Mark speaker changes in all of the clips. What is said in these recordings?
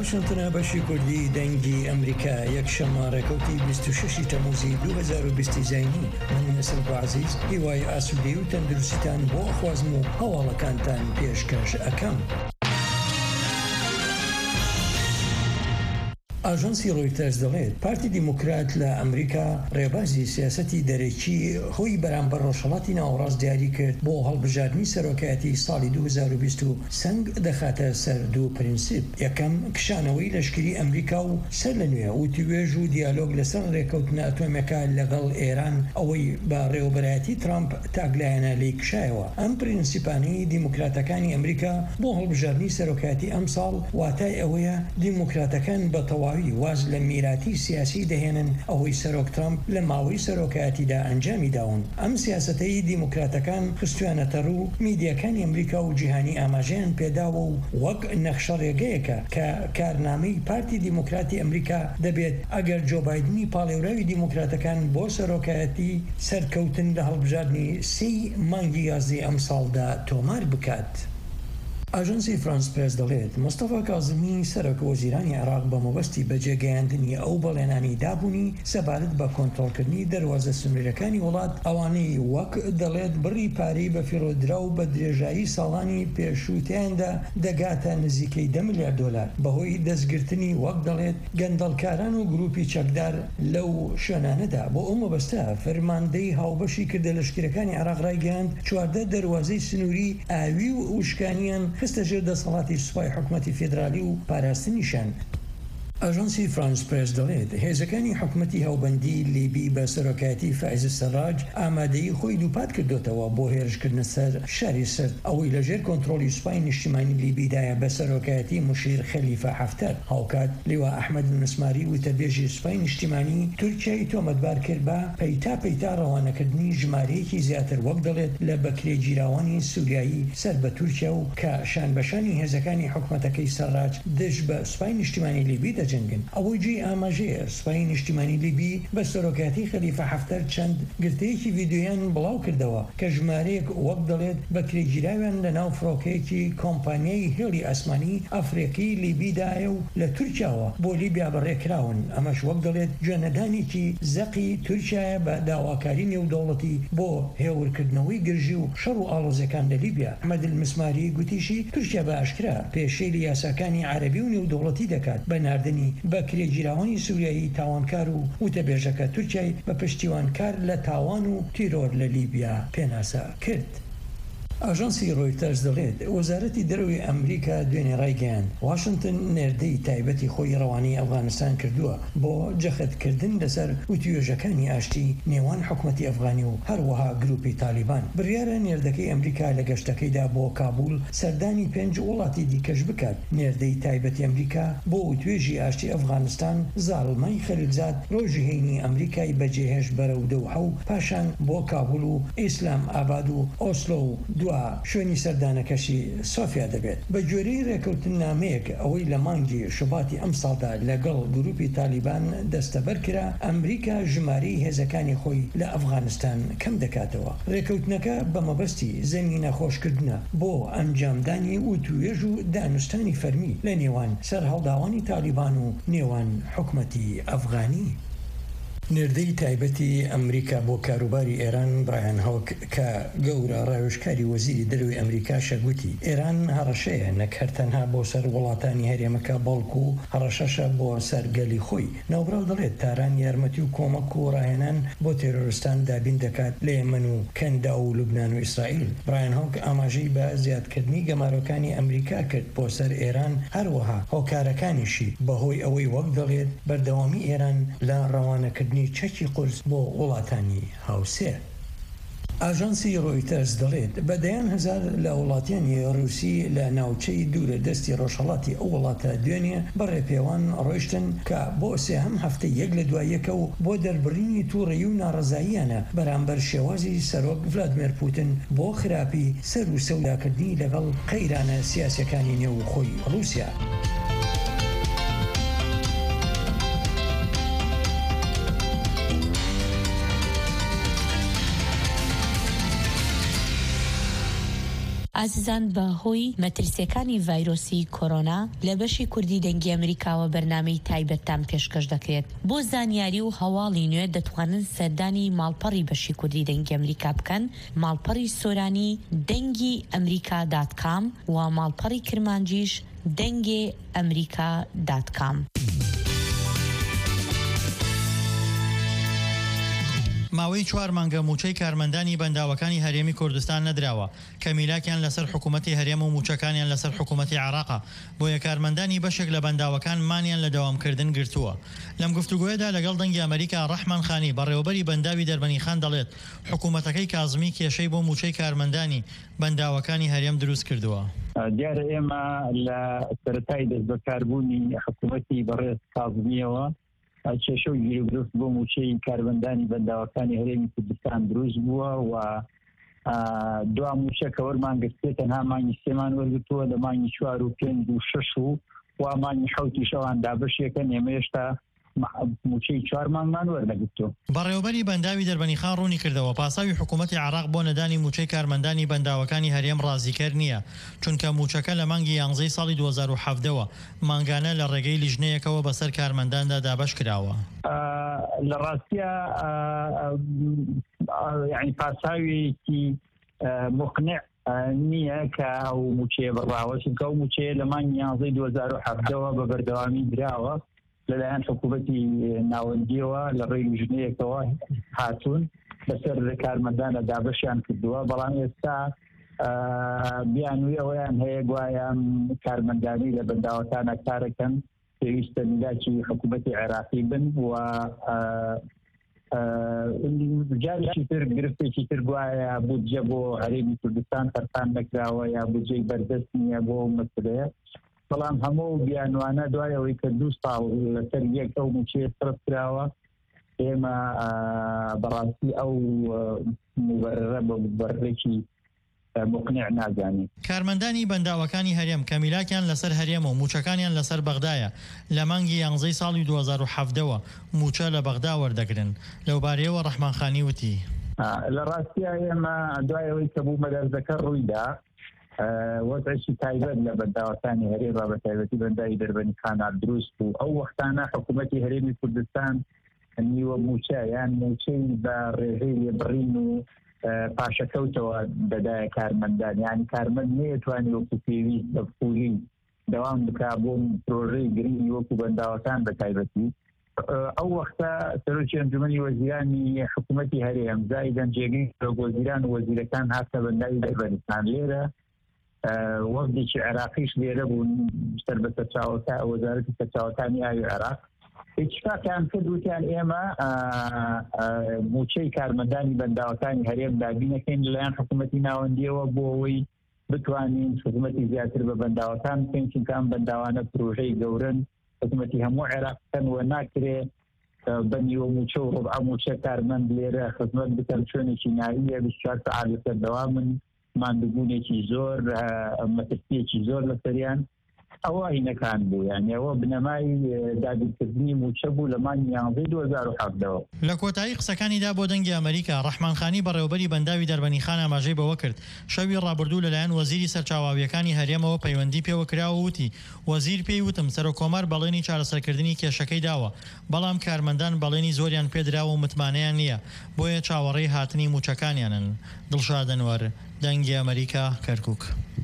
Speaker 1: واشنطن بەشی کوردی دەنگی ئەمریکا یەکشەممە ڕێکەوتی 26 تەموزی 2020 زینی من نەسر عزیز هیوای ئاسوودەی و تەندروستیتان بۆ خوازم و هەواڵەکانتان پێشکەش ئەەکەم. ئاژانسی ڕۆیتەرز دەڵێت پارتی دیموکرات لە ئەمریکا ڕێبازی سیاسەتی دەرەکی خۆی بەرامبەر ڕۆژهەڵاتی ناوەڕاست دیاری کرد بۆ هەڵبژاردننی سەرۆکایەتی ساڵی 2020 و سنگ دەخاتە سەر دوو پرینسیپ. یەکەم کشانەوەی لەشکری ئەمریکا و سەر لە نوێ و توێژ و دیالۆگ لەسەر ڕێکەوتنە ئەتۆمەکە لەگەڵ ئێران ئەوەی بە ڕێوەبەرایەتی ترامپ تاگلایەنە لی کشایەوە. ئەم پرینسیپانەی دیموکراتەکانی ئەمریکا بۆ هەڵبژاردننی سەرۆکایەتی ئەم ساڵ واتای ئەوەیە دیموکراتەکان بە تەواوی واز لە میراتی سیاسی دەهێنن ئەوەی سەرۆک ترامپ لە ماوەی سەرۆکایەتیدا ئەنجامی داون. ئەم سیاسەتەی دیموکراتەکان خستویانەتە ڕوو میدیەکانی ئەمریکا و جیهانی ئاماژەیان پێداوە و وەک نەخشە ڕێگەیەکە کە کارنامەی پارتی دیموکراتی ئەمریکا دەبێت ئەگەر جۆ بایدنی پاڵێوراوی دیموکراتەکان بۆ سەرۆکایەتی سەرکەوتن لە هەڵبژاردننی 3 مانگی یازی ئەم ساڵدا تۆمار بکات. ئاژانسی فرانس پرس دەڵێت مستەفا کاظمی سەرۆک وەزیرانی عێراق بە مەبەستی بەجێگەیاندنی ئەو بەڵێنانی دابوونی سەبارەت بە کۆنتڕۆلکردنی دەواازە سنوورەکانی وڵات ئەوانەی وەک دەڵێت بڕی پارەی بە فیرۆدرا و بە درێژایی ساڵانی پێشووتیاندا دەگاتە نزیکەی 10 میلیارد دلار بەهۆی دەستگرتنی وەک دەڵێت گەندەڵکاران و گروپی چەکدار لەو شوێنانەدا. بۆ ئەو مەبەستە فەرماندەی هاوبەشی کردە لەشکرەکانی عێراق ڕایگەیاند 14 دەواازەی سنووری ئاوی و وشکانیان خستە ژێر دەسەڵاتی سوپای حکوومەتی فێدرالی و پاراستنیشان. ئاژانسی فرانس پرس دەڵێت هێزەکانی حکوومەتی هاوبەندی لیبی بە سەرۆکایەتی فائز سەراج ئامادەی خۆی دووپات کردوتەوە بۆ هێرشکردنە سەر شاری سرد ئەوەی لەژێر کۆنتڕۆلی سوپای نیشتیمانی لیبیدایە بە سەرۆکایەتی مشیر خەلیفە حەفتەر. هاوکات لیوا ئەحمەد نسماری وتەبێژی سوپای نیشتیمانی تورکیای تۆمەتبار کرد بە پەیتا ڕەوانەکردنی ژمارەیەکی زیاتر وەک دەڵێت لە بەکرێگیراوانی سووریایی سەر بە تورکیا و کە شانبەشانی هێزەکانی حکوومەتەکەی سەراج دژ بە سوپای نیشتیمانی لیبی جنگن. ئەوەی جێ ئاماژەیە سوپای نیشتیمانی لیبی بە سەرۆکایەتی خەلیفە حەفتەر چەند گرتەیەکی ڤیدیۆیان بڵاو کردەوە کە ژمارەیەک وەک دەڵێت بەکرێگیراویان لە ناو فڕۆکەیەکی کۆمپانیای هێڵی ئاسمانی ئەفریقی لیبیدایە و لە تورکیاوە بۆ لیبیا بەڕێکراون. ئەمەش وەک دەڵێت گوێنەدانێکی زەقی تورکیایە بە داواکاری نێودەوڵەتی بۆ هێورکردنەوەی گرژی و شەڕ و ئاڵۆزەکان لە لیبیا. ئەحمەد المسماری گوتیشی تورکیا بە ئاشکرا پێشەی لە یاساکانی عەرەبی و نێودەوڵەتی دەکات بە ناردنی بەکرێگیراوانی سووریایی تاوانکار و وتەبێژەکە تورکیای بە پشتیوانکار لە تاوان و تیرۆر لە لیبیا پێناسە کرد. ئاژانسی ڕۆیتەرز دەڵێت وەزارەتی دەرەوەی ئەمریکا دوێنێ ڕایگەیاند واشنگتن نێردەی تایبەتی خۆی ڕەوانەی ئەفغانستان کردووە بۆ جەختکردن لەسەر وتوێژەکانی ئاشتی نێوان حکوومەتی ئەفغانی و هەروەها گروپی تالیبان. بڕیارە نێردەکەی ئەمریکا لە گەشتەکەیدا بۆ کابول سەردانی 5 وڵاتی دیکەش بکات. نێردەی تایبەتی ئەمریکا بۆ وتوێژی ئاشتی ئەفغانستان زاڵمای خەلیلزاد ڕۆژی هەینی ئەمریکای بەجێهێش بەرەو دەوحە و پاشان بۆ کابول و ئیسلام ئاباد و ئۆسلۆ و شوێنی سەردانەکەشی سۆفیا دەبێت. بە گوێرەی ڕێکەوتن نامەیەک ئەوەی لە مانگی شوباتی ئەم ساڵدا لەگەڵ گروپی تالیبان دەستەبەر کرا ئەمریکا ژمارەی هێزەکانی خۆی لە ئەفغانستان کەم دەکاتەوە. ڕێکەوتنەکە بە مەبەستی زەمینە خۆشکردنە بۆ ئەنجامدانی وتوێژ و دانوستانی فەرمی لە نێوان سەرهەڵداوانی تالیبان و نێوان حکوومەتی ئەفغانی. نێردەی تایبەتی ئەمریکا بۆ کاروباری ئێران برایان هاوک کە گەورە ڕاوێژکاری وەزیری دەروی ئەمریکا شەگوتی ئێران هەڕەشەیە نەک هەرتەنها بۆ سەر وڵاتانی هەرێمەکە بەڵکو و هەڕەشەشە بۆ سەرگەلی خۆی. ناوبراو دەڵێت تاران یارمەتی و کۆمەک و ڕاهێنان بۆ تێرۆریستان دابین دەکات لە یەمەن و کەندا و لوبنان و ئیسرائیل. برایان هاوک ئاماژەی بە زیادکردنی گەمارۆکانی ئەمریکا کرد بۆ سەر ئێران هەروەها هۆکارەکانیشی بەهۆی ئەوەی وەک دەڵێت بەردەوامی ئێران لە ڕەوانەکردنی چەکی قورس بۆ وڵاتانی هاوسێ. ئاژانسی ڕۆیتەرز دەڵێت بەدەیان هەزار لە وڵاتیانی ڕووسی لە ناوچەی دوورە دەستی ڕۆژهەڵاتی ئەو وڵاتە دوێنێ بەڕێپێوان ڕۆیشتن کە بۆ سێهەم هەفتەی یەک لە دواییەکە و بۆ دەربڕینی تووڕێی و ناڕەزاییانە بەرامبەر شێوازی سەرۆک ڤلادیمیر پوتین بۆ خراپی سەر و سەوداکردنی لەگەڵ قەیرانە سیاسەکانی نێو خۆی ڕووسیا.
Speaker 2: ئازیزان بەهۆی مەترسیەکانی ڤایرۆسی کۆرۆنا لە بەشی کوردی دەنگی ئەمریکاوە بەرنامەی تایبەتتان پێشکەش دەکرێت. بۆ زانیاری و هەواڵی نوێ دەتوانن سەردانی ماڵپەڕی بەشی کوردی دەنگی ئەمریکا بکەن، ماڵپەڕی سۆرانی دەنگی ئەمریکا.com و ماڵپەڕی کرمانجیش دەنگێ ئەمریکا.com.
Speaker 3: ماوەی 4 مانگە موچەی کارمەندانی بەنداوەکانی هەرێمی کوردستان نەدراوە کە میلاکیان لەسەر حکوومەتی هەرێم و موچەکانیان لەسەر حکوومەتی عێراقا، بۆیە کارمەندانی بەشێک لە بەنداوەکان مانیان لە دەوامکردن گرتووە. لەم گفتوگۆیەدا لەگەڵ دەنگی ئەمریکا ڕەحمان خانی بەڕێوەبەری بەنداوی دەربەنی خان دەڵێت حکوومەتەکەی کازمی کێشەی بۆ موچەی کارمەندانی بەنداوەکانی هەرێم دروست کردووە.
Speaker 4: دیارە ئێمە لە سەرەتای دەستبەکاربوونی حکوومەتی بەڕێز کازمیەوە کێشە و گیرودرست بۆ موچەی کارمەندانی بەنداوەکانی هەرێمی کوردستان دروست بووە و دوا موچە کە وەرمانگرتێت تەنها مانگی 3 وەرگرتووە لە مانگی 4 و 5 و 6 و مانگی 7 شەوان دابەشێکە ئێمە هێشتا موچەی 4 مانگمان وەرنەگرتووە.
Speaker 3: بەڕێوەبەری بەنداوی دەربەنی خان ڕوونی کردەوە پاساوی حکوومەتی عێراق بۆ نەدانی موچەی کارمەندانی بەنداوەکانی هەرێم ڕازیکەر نییە، چونکە موچەکە لە مانگی 11 ساڵی 2017ەوە مانگانە لە ڕێگەی لیژنەیەکەوە بەسەر کارمەنداندا دابەش کراوە.
Speaker 4: لە ڕاستیە یعنی پاساویێکی مقنع نییە کە ئەو موچەیە بڕاوە، چونکە ئەو موچەیە لە مانگی 11 2017ەوە بە بەردەوامی دراوە لەلایەن حکوومەتی ناوەندیەوە لە ڕێی لیژنەیەکەوە هاتوون بەسەر کارمەندانە دابەشیان کردووە، بەڵام ئێستا بیانووی ئەوەیان هەیە گوایان کارمەندانی لە بەنداوەکانە کارەکەن پێویستە میلاکی حکوومەتی عێراقی بن و جارێکی تر گرفتێکی تر گوایە بودجە بۆ هەرێمی کوردستان تەرخان نەکراوە یا بودجەی بەردەست نییە بۆ مەسەلەیە، بەڵام هەموو بیانوانە دوایەوەی کە 2 ساڵ لەسەر یەک ئەو موچەیە سرف کراوە ئێمە بەڕاستی ئەو مبەررە بە مبەررێکی مقنع نازانین.
Speaker 3: کارمەندانی بەنداوەکانی هەرێم کە میلاکیان لەسەر هەرێم و موچەکانیان لەسەر بەغدایە لە مانگی 11 ساڵی 2017ەوە موچە لە بەغدا وەردەگرن. لەوبارەیەوە ڕەحمان خانی وتی
Speaker 4: لە ڕاستیە ئێمە دوایەوەی کە بوو مەدەرزەکە ڕوویدا وەزعی تایبەت لە بەنداوەکانی هەرێم بە تایبەتی بەنداوی دەربەنی خانات دروست بوو. ئەو وەختانە حکوومەتی هەرێمی کوردستان نیوە موچە یان موچەی بە ڕێژەی لێبڕین و پاشەکەوتەوە دەدایە کارمەندان، یانی کارمەند نەیەتوانی وەکو پێویست بە پولی دەوام بکا بۆ پرۆژەی گرنگی وەکو بەنداوەکان بە تایبەتی. ئەو وەختە سەرۆکی ئەنجومەنی وەزیرانی حکوومەتی هەرێم زایدەن جێگەی وەزیران و وەزیرەکان هاتە بەنداوی دەربەنستان لێرە وەفدێکی عێراقیش لێرە بوون سەر بە وەزارەتی سەرچاوەکانی ئاوی عێراق اتفاقیان کرد وتیان ئێمە موچەی کارمەندانی بەنداوەکانی هەرێم دابینەکەین لەلایەن حکوومەتی ناوەندیەوە بۆ ئەوەی بتوانین خزمەتی زیاتر بە بەنداوەکان بکەین، چونکە ئەم بەنداوانە پرۆژەی گەورن حکوومەتی هەموو عێراقەکەن و ناکرێ بەنیوە موچە و ڕۆبع موچە کارمەند لێرە خزمەت بکەن شوێنێکی ناویە 24 ساعات لەسەر دەوامن ماندووبوونێکی زۆر مەترسیەکی زۆر لەسەریان ئەوە هینەکان بوو، یعنی ئەوە بنەمای دابینکردنی موچە بوو لە مانگی 11 2017ەوە.
Speaker 3: لە کۆتایی قسەکانیدا بۆ دەنگی ئەمریکا ڕەحمان خانی بەڕێوەبەری بەنداوی دەربەنی خان ئاماژەی بەوە کرد شەوی ڕابردوو لەلایەن وەزیری سەرچاواویەکانی هەرێمەوە پەیوەندی پێوە کراوە وتی وەزیر پێی وتم سەرۆکۆمار بەڵێنی چارەسەرکردنی کێشەکەی داوە، بەڵام کارمەندان بەڵێنی زۆریان پێدراوە و متمانەیان نییە، بۆیە چاوەڕێی هاتنی موچەکانیانن. دڵشاد ئەنوەر، دەنگی ئەمریکا، کەرکووک.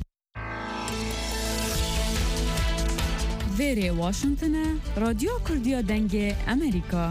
Speaker 5: وێرێ واشنگتنە رادیۆ کوردیە دەنگێ ئەمریکا.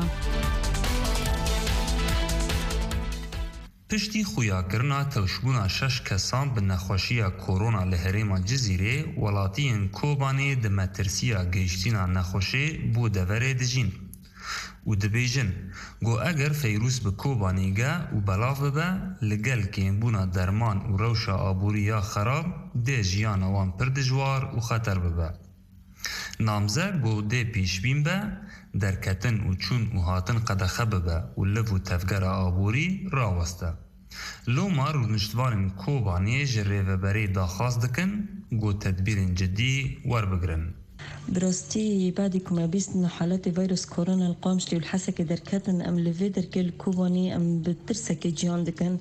Speaker 6: پشتی خویاکردنا تەوشبوونا 6 کەسان bi nexweşiya korona li herêma Cizîrê welatiyên Kobanê di metirsiya gehiştîna nexweşê bû deverê dijîn û dibêjin got eger feyrûs bi Kobanê ge û belav bibe li gel kêmbûna derman û rewşa aborî ya xerab dê jiyana wan pir dijwar û xeter bibe. Namzer got dê pêşbîn be derketin û çûn û hatin qedexe bibe û liv û tevgera aborî raweste. Loma rûniştvanên Kobanê ji rêveberê daxwaz dikin got tedbîrên ciddî werbigirin.
Speaker 7: براستي بعدكم عبيسنا حالات فيروس كورونا القامشلي والحسكة دركاتن أم لفي دركال كوباني أم بترسك جيان دكن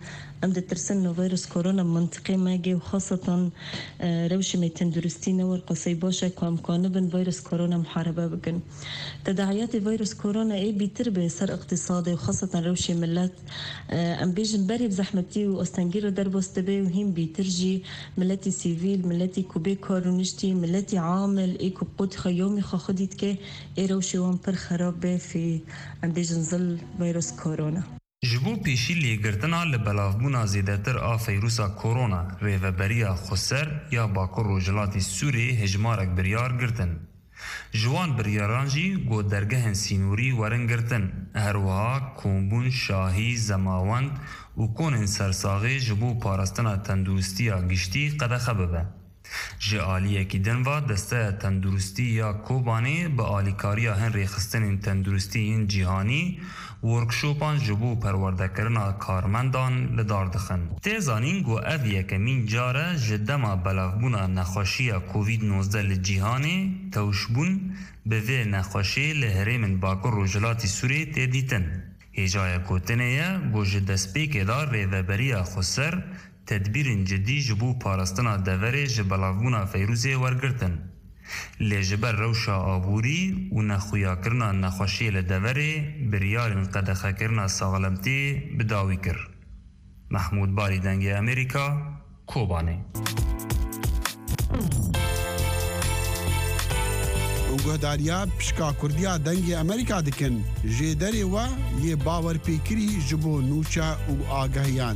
Speaker 7: ام دترسن فيروس كورونا منطقي ماجي وخاصة روش ما تندرستين والقصي باشا كوام كانبن فيروس كورونا محاربة بكن تداعيات فيروس كورونا ايه بيتربي سر اقتصادي وخاصة روش ملات ام بيجن باري بزحمتي واستنجير دربوستبي وهم بيترجي ملاتي سيفيل ملاتي كوبي كورونشتي ملاتي عامل ايكو بقود خيومي خاخديت كي ايه روشي وامبر خرابة في ام بيجن ظل فيروس كورونا
Speaker 6: جبو پیشی لیگرتنا لبلافبونا زیدتر آ فیروسا کورونا ریوبریا خسر یا باکر روجلاتی سوری هجمارک بریار گرتن. جوان بریاران جی گو درگهن سینوری ورن گرتن. هروها کومبون شاهی زماوند و کونن سرساغی جبو پارستنا تندرستیا گشتی قده خببه. جه آلیه کی دنوا دسته تندرستی یا کوبانی با آلیکاریا هن ریخستن تندرستی این جیهانی ورکشوپان جبو پرورده کرنا کارمندان لدار دخن. تیزانین گو او یکمین جاره جدما بلافبونا نخوشی کووید 19 لجیهانی توشبون به وی نخوشی لهرمن باکر روجلاتی سوری تیدیتن. هجای کوتنه گو جدسپیک دار ریوبریا خسر تدبیر جدی جبو پارستنا دوره جبلافبونا فیروزی ورگرتن. لجبر روشا آبوری و نخویا کرنا نخوشی لدوره بریار قدخه کرنا ساغلمتی بداوی کر. محمود باری دنگ امریکا کوبانه.
Speaker 8: گهداریا پشکا کردیا دنگ امریکا دکن جدری و یه باور پیکری جبو نوچا و آگاهیان.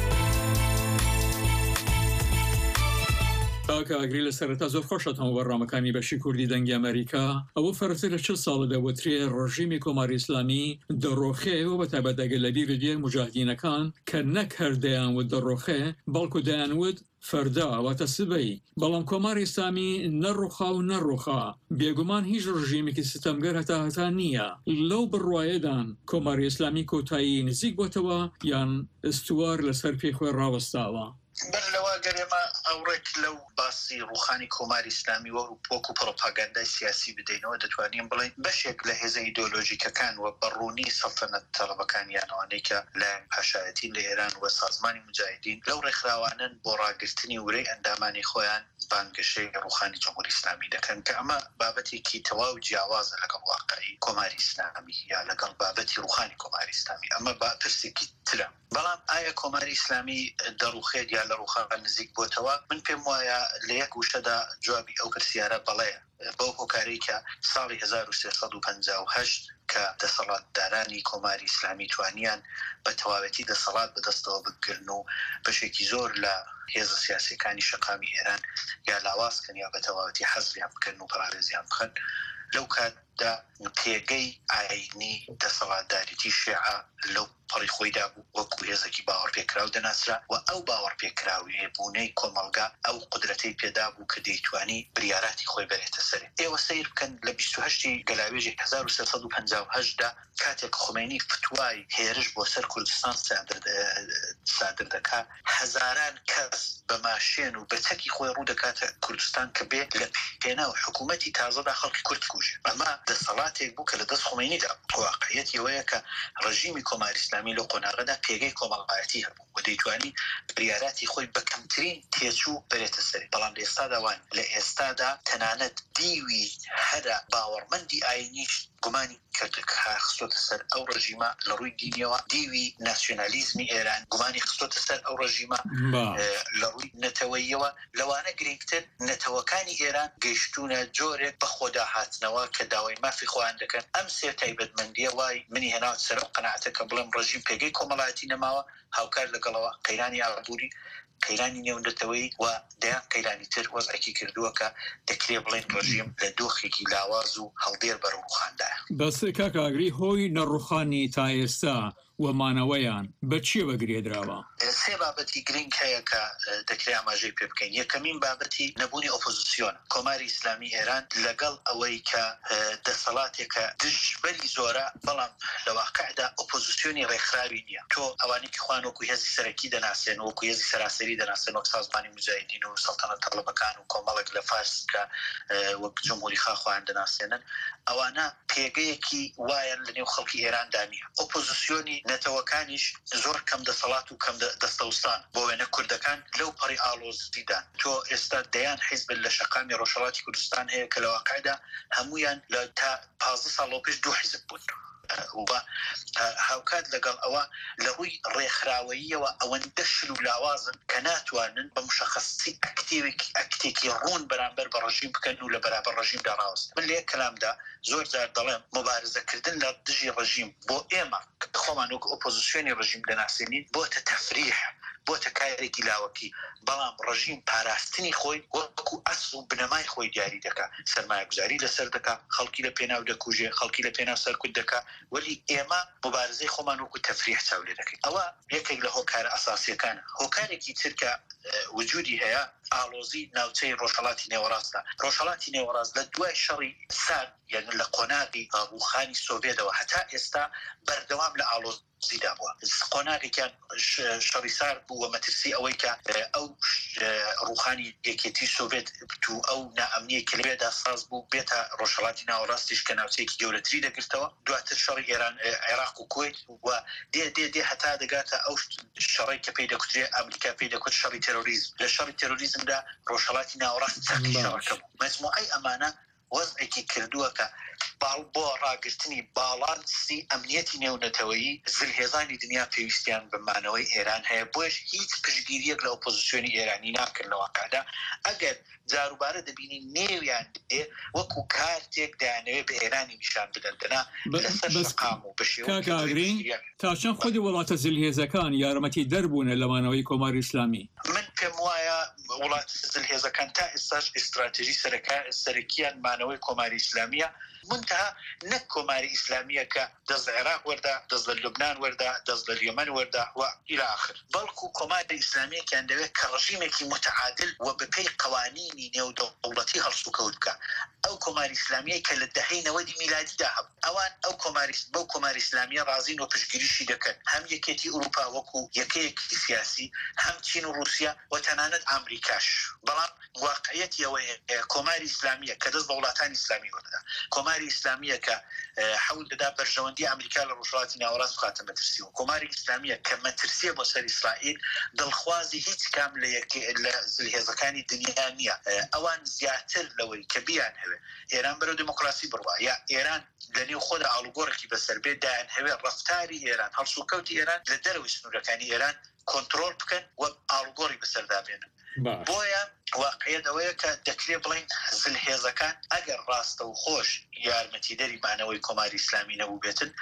Speaker 9: ئاگری لە سەرەتا زۆر خۆشەتەوە بەڕامەکانی بەشی کوردی دەنگی ئەمریکا ئەوە فەرزی لە 40 ساڵە دەوترێ ڕۆژیمی کۆماری ئیسلامی دەڕۆخێەوە بە تایبەتەگە لە بیر دیێر مجاهدینەکان کە نەک هەردەیانوت دەڕۆخێ بەڵکو دەیانوت فەردا واتە سبەی بەڵام کۆماری ئیسلامی نەڕوخا و نەڕوخا بێگومان هیچ ڕژیمێکی ستەمگەر هەتا نییە لەو بڕوایەدان کۆماری ئیسلامی کۆتایی نزیک بۆتەوە یان ئەستوار لەسەر پێی خۆی ڕاوەستاوە.
Speaker 10: بەرلەوە گەرێمە ئەوڕێک لەو باسی ڕوخانی کۆماری ئیسلامی وەکو پرۆپاگاندای سیاسی بدەینەوە دەتوانین بڵێن بەشێک لە هێزە ئیدۆلۆژیکەکان و بەڕوونی سەڵتەنەت تەڵەبەکانیانەوەی کە لایەن پاشایەتی لە ئێران و سازمانی مجاهدین لەو ڕێکخراوانن بۆ ڕاگررتنی ورەی ئەندامانی خۆیان بانگەشەی ڕوخانی جمهوری ئیسلامی دەکەن کە ئەمە بابەتێکی تەواو جیاوازە لەگەڵ واقعی کۆماری ئیسلامی یا لەگەڵ بابەتی ڕوخانی کۆماری ئیسلامی ئەمە با پرسێکی ترە. بەڵام ئایا کۆماری ئیسلامی دەڕوخێت یا لە ڕوخان نزیک بۆتەوە من پێم وایە لە یەک وشەدا جوابی ئەو پرسیارە بەڵێ بەو هۆکاری کە ساڵی 1358 کە دەسەڵاتدارانی کۆماری ئیسلامی توانیان بە تەواوەتی دەسەڵات بەدەستەوە بگرن و بەشێکی زۆر لە هێزە سیاسیەکانی شەقامی ئێران یا لاوازکەن یا بە تەواوەتی حەزریان بکەن و پەراێزیان بخەن لەو کاتدا پێگەی ئاینی دەسەڵاتداریتی شیعە لەو پەڕی خۆیدا بوو وەکو هێزێکی باوەڕ پێکراو دەناسرا و ئەو باوەڕ پێکراوی بوونەی کۆمەلگا ئەو قودرەتەی پێدا بوو کە دەیتوانی بریاراتی خۆی بەرێتە سەر. ئێوە سیر بکەن لە 28 گەلاوێژی 1358دا کاتێک خومینی فتوای هێرش بۆ سەر کوردستان سادر دەکات هەزاران کەس بە ماشێن و بە چەکی خۆی ڕوو دەکاتە کوردستان کە بێ لە پێناو حکوومەتی تازەدا خەڵکی کورد کوژێ. ئەمە دەسەڵاتێک بوو کە لە دەست خومینیدا واقعیەتی ئەوەیە کە ڕژیمی کۆماری ئیسلامی لە قۆناغەدا پێگەی کۆمەڵایەتی هەبوو و دەیتوانی بریاراتی خۆی بە کەمترین تێچوو بەرێتە سەر. بەڵام لە ئێستاداوان لە ئێستادا تەنانەت دیوی هەرە باوەڕمەندی ئاینیش گومانی کردک خستۆتە سەر ئەو ڕژیمە لە ڕووی دینیەوە دیوی ناسیۆنالیزمی ئێران گومانی خستۆتە سەر ئەو ڕژیمە لە ڕووی نەتەوەییەوە لەوانە گرنگتر نەتەوەکانی ئێران گەیشتونە جۆرێک بە خۆدا هاتنەوە کە داوای مافی خۆیان دەکەن. ئەم سێ تایبەتمەندیە وای منی هێناوە سەر ئەو قەناعەتە کە بڵێم ڕژیم پێگەی کۆمەڵایەتی نەماوە هاوکار لەگەڵەوە قەیرانی ئابووری قەیرانی نێوەندەتەوەی و دەیان قەیرانی تر وەزعێکی کردووە کە دەکرێ بڵێن ڕژیم لە دۆخێکی لاواز و هەڵدێر بەرە ڕوخاندایە.
Speaker 9: بەس کاکاگری هۆی نەڕوخانی تا ئێستا وەمانەوەیان بە چیە بەگرێدراوە؟
Speaker 10: سێ بابەتی گرنگ هەیە کە دەکرێت ئاماژەی پێ بکەین. یەکەمین بابەتی نەبوونی ئۆپۆزیسیۆن. کۆماری ئیسلامی ئێران لەگەڵ ئەوەی کە دەسەڵاتێکە دژبەری زۆرە بەڵام لە واقعدا ئۆپۆزیسیۆنی ڕێکخراوی نییە. تۆ ئەوانێکی خوان وەکو هێزی سەرەکی دەناسێن وەکو هێزی سەراسەری دەناسێن وەک سازمانی مجاهدین و سەڵتەنەت تەڵەبەکان و کۆمەڵێک لە فارس کە وەک جمهوری خاخوایان دەناسێنن ئەوانە پێگەیەکی وایەن لە نێو خەڵکی ئێراندا نییە. ئۆپۆزیسیۆنی نەتەوەکانیش زۆر کەم دەسەڵات و کەم دەستەوسان بۆ وێنە کوردەکان لەو پەڕی ئالۆزیدا تۆ ئێستا دەیان حیزب لە شەقامی ڕۆژهەڵاتی کوردستان هەیە کە لە واقعدا هەمویان لە تا 15 ساڵ پێش 2 حیزب بوون و هاوکات لەگەڵ ئەوە لە ڕووی ڕێکخراوەییەوە ئەوەندە شل و لاوازن کە ناتوانن بە مشەخصی ئەکتێکی ڕوون بەرامبەر بە ڕژیم بکەن و لە بەرامبەر ڕژیمدا ڕاوەست. من لە یەک کەلامدا زۆر جار دەڵێم مبارزەکردن لە دژی ڕژیم بۆ ئێمە خۆمان وەک ئۆپۆزیسیۆنی ڕژیم دەناسێنین بۆتە تەفریح بۆتە کارێکی لاوەکی، بەڵام ڕژیم پاراستنی خۆی وەکو ئەسڵ و بنەمای خۆی دیاری دەکا، سەرمایه‌گوزاری لەسەر دەکا، خەڵکی لە پێناو دەکوژێ، خەڵکی لە پێناو سەرکوت دەکا، وەلی ئێمە مبارزەی خۆمان وەکو تەفریح چاولێ دەکەین. ئەوە یەکێک لە هۆکارە ئاساسیەکانە. هۆکارێکی تر کە وجودی هەیە ئالۆزی ناوچەی ڕۆژهەڵاتی نێوەڕاستە. ڕۆژهەڵاتی نێوەڕاست لە دوای شەڕی سارد یعنی لە قۆناغی ڕووخانی سۆڤێتەوە هەتا ئێستا بەردەوام لە ئالۆزیدا بووە. قۆناغێکیان شەڕی سارد بوو و مەترسی ئەوەی کە ئەو ڕووخانی یەکێتی سۆڤێت و ئەو نائەمنیەکی لەوێدا ساز بوو بێتە ڕۆژهەڵاتی ناوەڕاستیش کە ناوچەیەکی گەورەتری دەگرتەوە. دواتر شەڕی ئێران عێراق و کوێت و دێ هەتا دەگاتە ئەو شەڕی کە پێی دەکوترێ ئەمریکا پێی دەکوت شەڕی تێرۆریزم. لە شەڕی تێرۆریزمدا ڕۆژهەڵاتی ناوەڕاست چەقی شەڕەکە بوو. مەجموعەی ئەمانە وەزعێکی کردووە کە بۆ ڕاگررتنی باڵانسی ئەمنیەتی نێونەتەوەیی زلهێزانی دنیا پێویستیان بمانەوەی ئێران هەیە. بۆش هیچ پشتگیریەک لە ئۆپۆزیسیۆنی ئێرانی ناکرد لە واقعدا. ئەگەر جاروبارە دەبینی نێویان دێ وەکو کارتێک دایانەوێت بە ئێرانی نیشان بدەندنا لەسەر شەقام و
Speaker 9: بەشێوەگرین تا چەند خودی وڵاتە زلهێزەکان یارمەتی دەربوونە لەمانەوەی کۆماری ئیسلامی.
Speaker 10: من پێم وایە وڵات زلهێزەکان تا ئێستاش ئیستراتێژی سەرەکیان مانەوەی کۆماری ئیسلامیە، منتها نەک کۆماری ئیسلامیە کە دەست لە عێراق وەردا، دەست لە لوبنان وەردا، دەست لە یەمەن وەردا و إلى آخر، بەڵکو کۆماری ئیسلامیەکیان دەوێت کە ڕژیمێکی متعادل و بەپێی قوانینی نێودەوڵەتی هەڵسوکەوت بکە. ئەو کۆماری ئیسلامیە کە لە دەهەی 90 میلادیدا هەبوو، ئەوان ئەو کۆماری ئیسلامیە ڕازین و پشتگیریشی دەکەن، هەم یەکێتی ئوروپا وەکو یەکەیەکی سیاسی، هەم چین و رووسیا و تەنانەت ئەمریکاش. بەڵام واقعیەتی ئەوەیە کۆماری ئیسلامیە کە دەست بە وڵاتانی ئیسلامی وەردا، کۆماری ئیسلامیە کە حەول دەدا بەرژەوەندی ئەمریکا لە ڕۆژهەڵاتی ناوەڕاست بخاتە مەترسی، و کۆماری ئیسلامیە کە مەترسیە بۆ سەر ئیسرائیل دڵخوازی هیچ کام لە زلهێزەکانی دنیا نییە. ئەوان زیاتر لەوەی کە بیان هەوێ ئێران بەرەو دموکراسی بڕوا، یا ئێران لەنێو خۆدا ئاڵوگۆڕێکی بەسەر بێت دایان هەوێ ڕەفتاری ئێران، هەڵسوکەوتی ئێران لە دەرەوەی سنوورەکانی ئێران کۆنترۆل بکەن و ئاڵوگۆڕی بەسەردا بێنن. بۆیە واقعیت ئەوەیە کە دەکرێت بڵین زلهێزەکان ئەگەر ڕاستە و خۆش یارمەتیدەری مانەوەی کۆماری ئیسلامی نەبوو بێتن،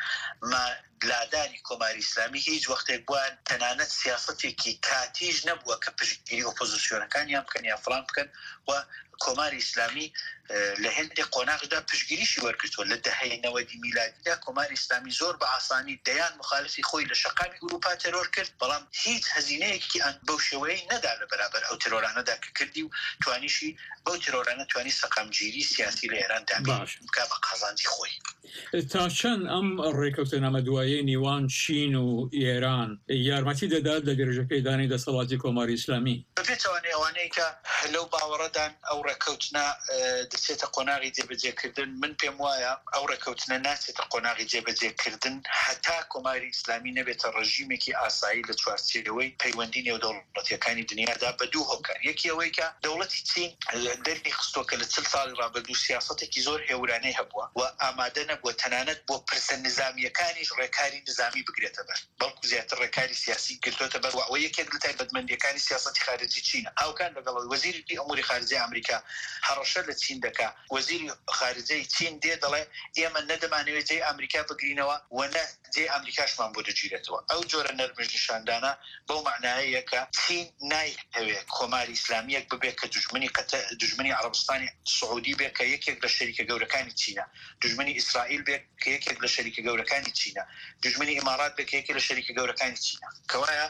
Speaker 10: لادانی کۆماری ئیسلامی هیچ وەختێک بووان تەنانەت سیاسەتێکی کاتیژ نەبووە کە پشتگیری ئۆپۆزیسیۆنەکانیان بکەن یا فڵان بکەن، و کۆماری ئیسلامی لە هێندی قۆناغدا پشتگیریشی وەرگرتووە. لە دەهەی 90 میلادیدا کۆماری ئیسلامی زۆر بە ئاسانی دەیان مخالفی خۆی لە شەقامی ئوروپا تێرۆر کرد، بەڵام هیچ هەزینەیەکی بەو شێوەیە نەدا لە بەرابەر ئەو تێرۆرانەدا کە کردی، و توانیشی بەو تێرۆرانە توانی سەقامگیری سیاسی لە ئێران دابێت بکا بە قازانجی خۆی.
Speaker 9: تا چەند ئەم ڕێکەوتنامە دوایە نێوان چین و ئێران یارمەتی دەدات لە گەرژەکەی دانی دەسەڵاتی کۆماری ئیسلامی؟
Speaker 10: بێتوانێ ئەوانەیە کە لەو باوەڕەدان ئەو ڕێکەوتنە دەچێتە قۆناغی جێبەجێکردن. من پێم وایە ئەو ڕێکەوتنە ناچێتە قۆناغی جێبەجێکردن هەتا کۆماری ئیسلامی نەبێتە ڕژیمێکی ئاسایی لە چوارچێرەوەی پەیوەندی نێودەوڵەتیەکانی دنیادا بە دوو هۆکار. یەکی ئەوەی کە دەوڵەتی چین دەری خستۆ کە لە 40 ساڵی ڕابردوو سیاسەتێکی زۆر هێورانەی هەبووە و ئامادە نەبووە تەنانەت بۆ پرسە نظامیەکانیش ڕێکاری نظامی بگرێتە بەر، بەڵکو زیاتر ڕێکاری سیاسی گرتوتە بەر، و ئەوە یەکێک لە تایبەتمەندیەکانی سیاسەتی خارجی چینە. هاوکان لەگەڵەوەی وەزیری ئەموری خارجی ئەمریکا هەڕەشە لە چین دەکا، وەزیری خارجەی چین دێ دەڵێ ئێمە نەدەمانەوێت جێی ئەمریکا بگرینەوە و نە جێی ئەمریکاشمان بۆ دەگیرێتەوە. ئەو جۆرە نەرمەش نیشاندانە بەو معنایەیە کە چین نایهەوێت کۆماری ئیسلامیەک ببێت کە دوژمنی عەرەبستانی سعودی بێت کە یەکێک لە شەریکە گەورەکانی چینە، دوژمنی ئیسرائیل بێت کە یەکێک لە شەریکە گەورەکانی چینە، دوژمنی ئیمارات بێت کە یەکێک لە شەریکە گەورەکانی چینە. کەوایە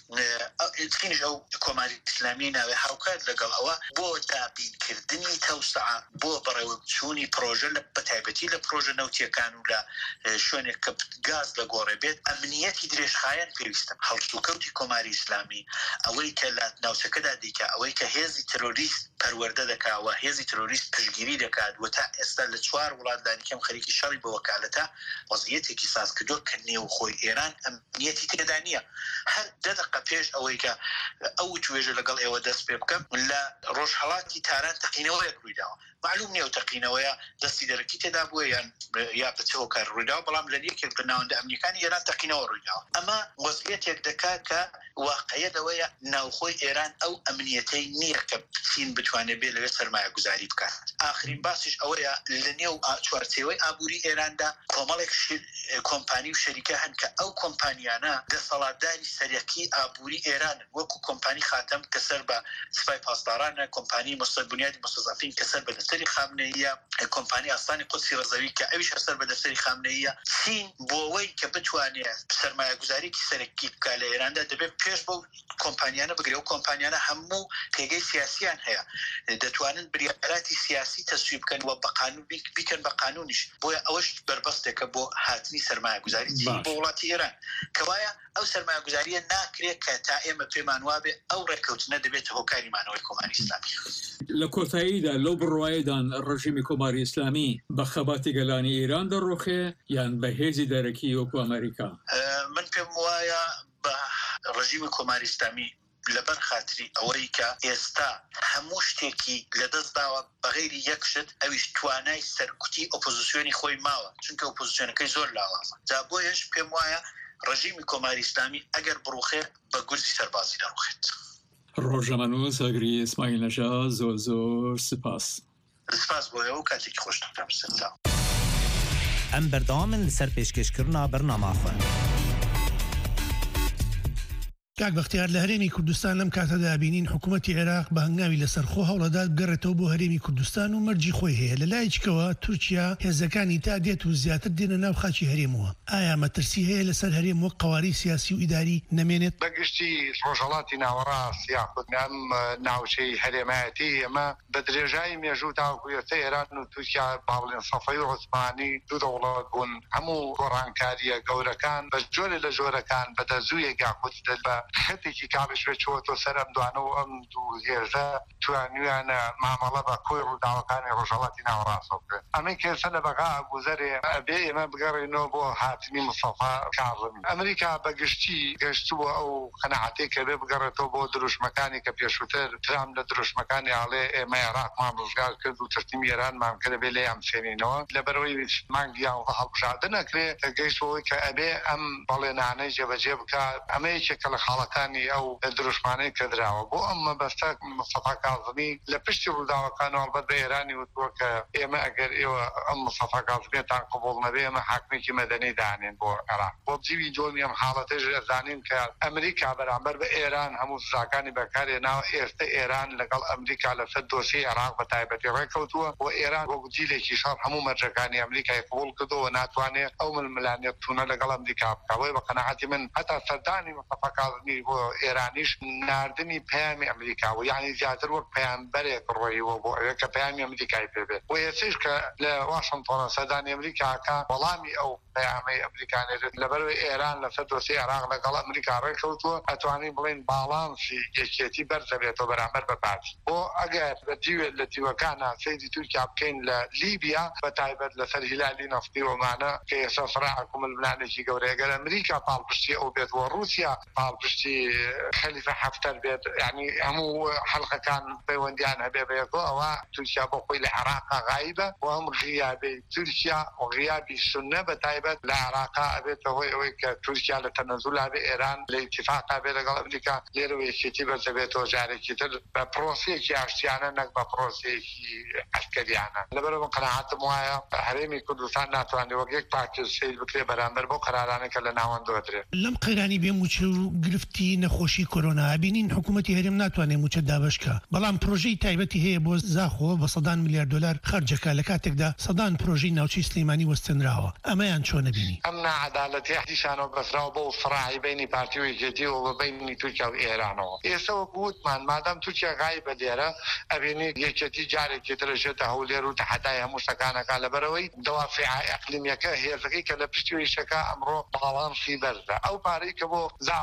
Speaker 10: چینش ئەو کۆماری ئیسلامی ناوێ هاوکات لەگەڵ ئەوە بۆ دابینکردنی تەوسعە، بۆ بەڕێوەچوونی پرۆژە بە تایبەتی لە پرۆژە نەوتیەکان و لە شوێنێک کە گاز لەگۆڕێ بێت ئەمنیەتی درێژخایەن پێویستە. هەڵسوکەوتی کۆماری ئیسلامی ئەوەی کە لە ناوچەکەدا دیکە، ئەوەی کە هێزی تەرۆریست پەروەردە دەکاوە، هێزی تەرۆریست پشتگیری دەکات، و تا ئێستا لە 4 وڵات دانیکەم خەریکی شەڕی بە وەکالەتە وەزعیەتێکی ساز کردووە کە نێوخۆی ئێران ئەمنیەتی تێدا نییە. هەر دەدەقە پێش ئەوەی کە ئەو توێژە لەگەڵ ئێوە دەست پێ بکەم لە ڕۆژهەڵاتی تاران تەقینەوەیەک ڕوویداوە. معلوم نییە و تەقینەوەیە دەستی دەرەکی تێدا بووە یا بچەوە کار ڕوویداوە، بەڵام لە یەکێک لە ناوەندە ئەمریکانی ئێران تەقینەوە ڕوویداوە. ئەمە وەزعیەتێک دەکات کە واقعیەتەوەیە ناوخۆی ئێران ئەو ئەمنیەتەی نییە کە چین بتوانێت بێ لەوێ سەرمایە گوزاری بکات. ئاخرین باسیش ئەوەیە لە نێو چوارچێوەی ئابووری ئێراندا کۆمەڵێک کۆمپانی و شەریکە هەن کە ئەو کۆمپانیانە دەسەڵاتداری سەرەکی ئابووری ئێرانن، وەکو کۆمپانی خاتەم کە سەر بە سوپای پاسدارانە، کۆمپانی بنیادی مستەزافین کە سەر بە دەستەری خامنەییە، کۆمپانی ئاستانی قودسی ڕەزەوی کە ئەویش سەر بە دەستەری خامنەییە. چین بۆ ئەوەی کە بتوانێت سەرمایە گوزاریی سەرەکی بکات لە ئێراندا دەبێت پێش بەو کۆمپانیانە بگرێ و کۆمپانیانە هەموو پێگەی سیاسیان هەیە، دەتوانن بریاراتی سیاسی تەسویب بکەن و بە قانون بیکەن بە قانونیش. بۆیە ئەوەش بربەستێکە بۆ هاتنی سەرمایە گوزاری بۆ وڵاتی ئێران کەوایە ئەو سەرمایە گوزاریە ناکرێت کە تا ئێمە پێمان وابێ ئەو ڕێککەوتنە دەبێت هۆکاریمانەوەی کۆماری ئیسلامی.
Speaker 9: لە کۆتاییدا لەو بڕواایەدان ڕژیمی کۆماری ئیسلامی بە خەباتی گەلانی ئێران دەڕۆخێ یان بە هێزی دەرەکی وەکو ئەمریکا؟
Speaker 10: من پێم وایە بە ڕژیمی کۆماری ئیسلامی لەبەر خاتری ئەوەی کە ئێستا هەموو شتێکی لەدەستداوە بەغێری یەکشت ئەویش توانای سەرکوتی ئۆپۆزیسیۆنی خۆی ماوە، چونکە ئۆپۆزیسیۆنەکەی زۆر لاوازە. جا بۆیەش پێم وایە ڕژیمی کۆماری ئیسلامی ئەگەر بڕوخێ بە گورزی سەربازی دەڕوخێت.
Speaker 9: ڕۆژەمەنووس ئەگری ئیسماعیل نەژاد زۆر زۆر سپاس
Speaker 10: بۆیە و کاتێکی خۆشتان بسنجا.
Speaker 11: ئەم بەردەوامن لەسەر پێشکەشکردنا بەرنامەخۆن.
Speaker 12: کاک بەختیار لە هەرێمی کوردستان لەم کاتەدا بینین حکوومەتی عێراق بە هەنگاوی لەسەرخۆ هەوڵەدات بگەڕێتەوە بۆ هەرێمی کوردستان و مەرجی خۆی هەیە. لە لایەکەوە تورکیا هێزەکانی تا دێت و زیاتر دێنە ناو خاچی هەرێمەوە. ئایا مەترسی هەیە لەسەر هەرێم وەک قەواری سیاسی و ئیداری نەمێنێت؟
Speaker 13: بەگشتی ڕۆژهەڵاتی ناوەڕاست یاخودنام ناوچەی هەرێمایەتی ئێمە بە درێژایی مێژوو تاوکوێتە ئێران و تورکیا باڵێن سەفەی و عوسمانی دوو دەوڵات بوون. هەموو گۆڕانکاریە گەورەکان بە جۆرە لە جۆرەکان بەدەزوویەک یاخود بە خەتێکی کابش بێچوەوە سەر ئەم دوانە و ئەم دوو هێزە توانیویانە مامەڵە بە کۆی ڕووداوەکانی ڕۆژهەڵاتی ناوەڕاست بکرێن. ئەمەی کێسە لە بەغا گوزەرێ ئەبێ ئێمە بگەڕێنەوە بۆ هاتنی مستەفا کاظمی. ئەمریکا بەگشتی گەشتووە ئەو قەنەعەتەی کە بێ بگەڕێتەوە بۆ دروشمەکانی کە پێشووتر ترام لە دروشمەکانی ئاڵێ ئێمە عێراقمان ڕزگار کرد و ترتیمی ئێرانمان کرد بێ لێیان بچێنینەوە لەبەرەوەی مانگیان هەڵبژاردە نەکرێت کە گەیشتەوەی کە ئەبێ ئەم بەڵێنانەی جێبەجێ بکات. ئەمە یەکێکە لە خاڵەکانی ئەو دروشمانەی کەدراوە بۆ ئەم مەبەستە مستەفا کاظمی لە پشتی ڕووداوەکانەوە هەڵبەت بە ئێرانی وتووە کە ئێمە ئەگەر ئێوە ئەم مستەفا کاظمیێتان قبوڵ نەبێ ئێمە حاکمێکی مەدەنی دانێن بۆ عێراق. بۆ بجیبی جۆمی ئەم حاڵەتەش ئەزانین کە ئەمریکا بەرامبەر بە ئێران هەموو سزاکانی بەکارهێناوە. ئێستا ئێران لەگەڵ ئەمریکا لەسەر دۆسیی عێراق بە تایبەتی ڕێکەوتووە و ئێران وەکو جیلێکی شەڕ هەموو مەرجەکانی ئەمریکای قبوڵ کردەوە ناتوانێت ئەو ململانێت توونە لەگەڵ ئەمریکا بکەوەی بە قەنەعەتی من هەتا سەردانی مستەفا کاظمی بۆ ئێرانیش ناردنی پەیامی ئەمریکا و یعنی زیاتر وەک پەیامبەرێک ڕۆیەوە بۆ ئەوێ کە پەیامی ئەمریکای پێبێت و هێچش کە لە واشنگتۆن سەردانی ئەمریکاکە وەڵامی ئەو پەیامەی ئەمریکانێت لەبەرەوەی ئێران لەسەر دۆسی عێراق لەگەڵ ئەمریکا ڕێکەوتووە ئەتوانین بڵێن باڵانسی یەکێتی بەرز دەبێتەوە بەرامبەر بە پارتی. بۆ ئەگەر بەدیوێت لە دیوەکانە سەیری تورکیا بکەین لە لیبیا بەتایبەت لەسەر هیلالی نەفتی ومانە کە ئێستا سەراحەکو ململانێکی گەورەیە گەر ئەمریکا پاڵپشتی ئەو بێت و رووسیا پاڵپشتی خەلیفە حەفتەر بێت یعنی هەموو حەڵقەکان پەیوەندیان هەبێ بەیەکەوە ئەوە تورکیا بۆ خۆی لە عێراقا غایبە و هەم غیابی تورکیا و غیابی سونە بەتایبەت لە عێراقا ئەبێتە هۆی ئەوەی کە تورکیا لە تەنەزولا بێ ئێران لە ئیتیفاقا بێ لەگەڵ ئەمریکا لێرەوە یەکێتی بەرزەبێتەوە جارێکی تر بە پرۆسەیەکی ئاشتیانە نەک بە پرۆسەیەکی ئەسکەریانە. لەبەرەوە قەنەعەتم وایە هەرێمی کوردستان ناتوانێت وەک یەک پارتی سیر بکرێ بەرامبەر بۆ قەرارانێکە لە ناوەندەوە درێت.
Speaker 12: لەم قەیرانی بێ موچە و گرفتی نەخۆشی کۆرۆنا بینین حکوومەتی هەرێم ناتوانێت موچە دابشکە، بەڵام پرۆژەی تایبەتی هەیە بۆ زاخۆ بە 100 میلیارد دلار خەرجەکە لە کاتێکدا 100 پرۆژەی ناوچەی سلەیمانی وەستێنراوە. ئەمەیان چۆن نەبینی؟
Speaker 13: ئەم نەعەدالەتی حدیثانەوە بەسراوە بۆ فڕاعی بینی پارتی و یەکێتی و بینی تورکیا و ئێرانەوە. ئێستا وەکو وتمان مادام تورکیا غایبە لێرە ئەبینی یەکێتی جارێکی ترەژێتە هەولێر و تەحەتای هەموو شتەکانەکە لەبەرەوەی دەوافعی ئەقلیمیەکە هێزەکەی کە لە پشتی ویشەکە ئەمڕۆ باڵانسی بەرزە. ئەو پارەی کە بۆ زاخۆ و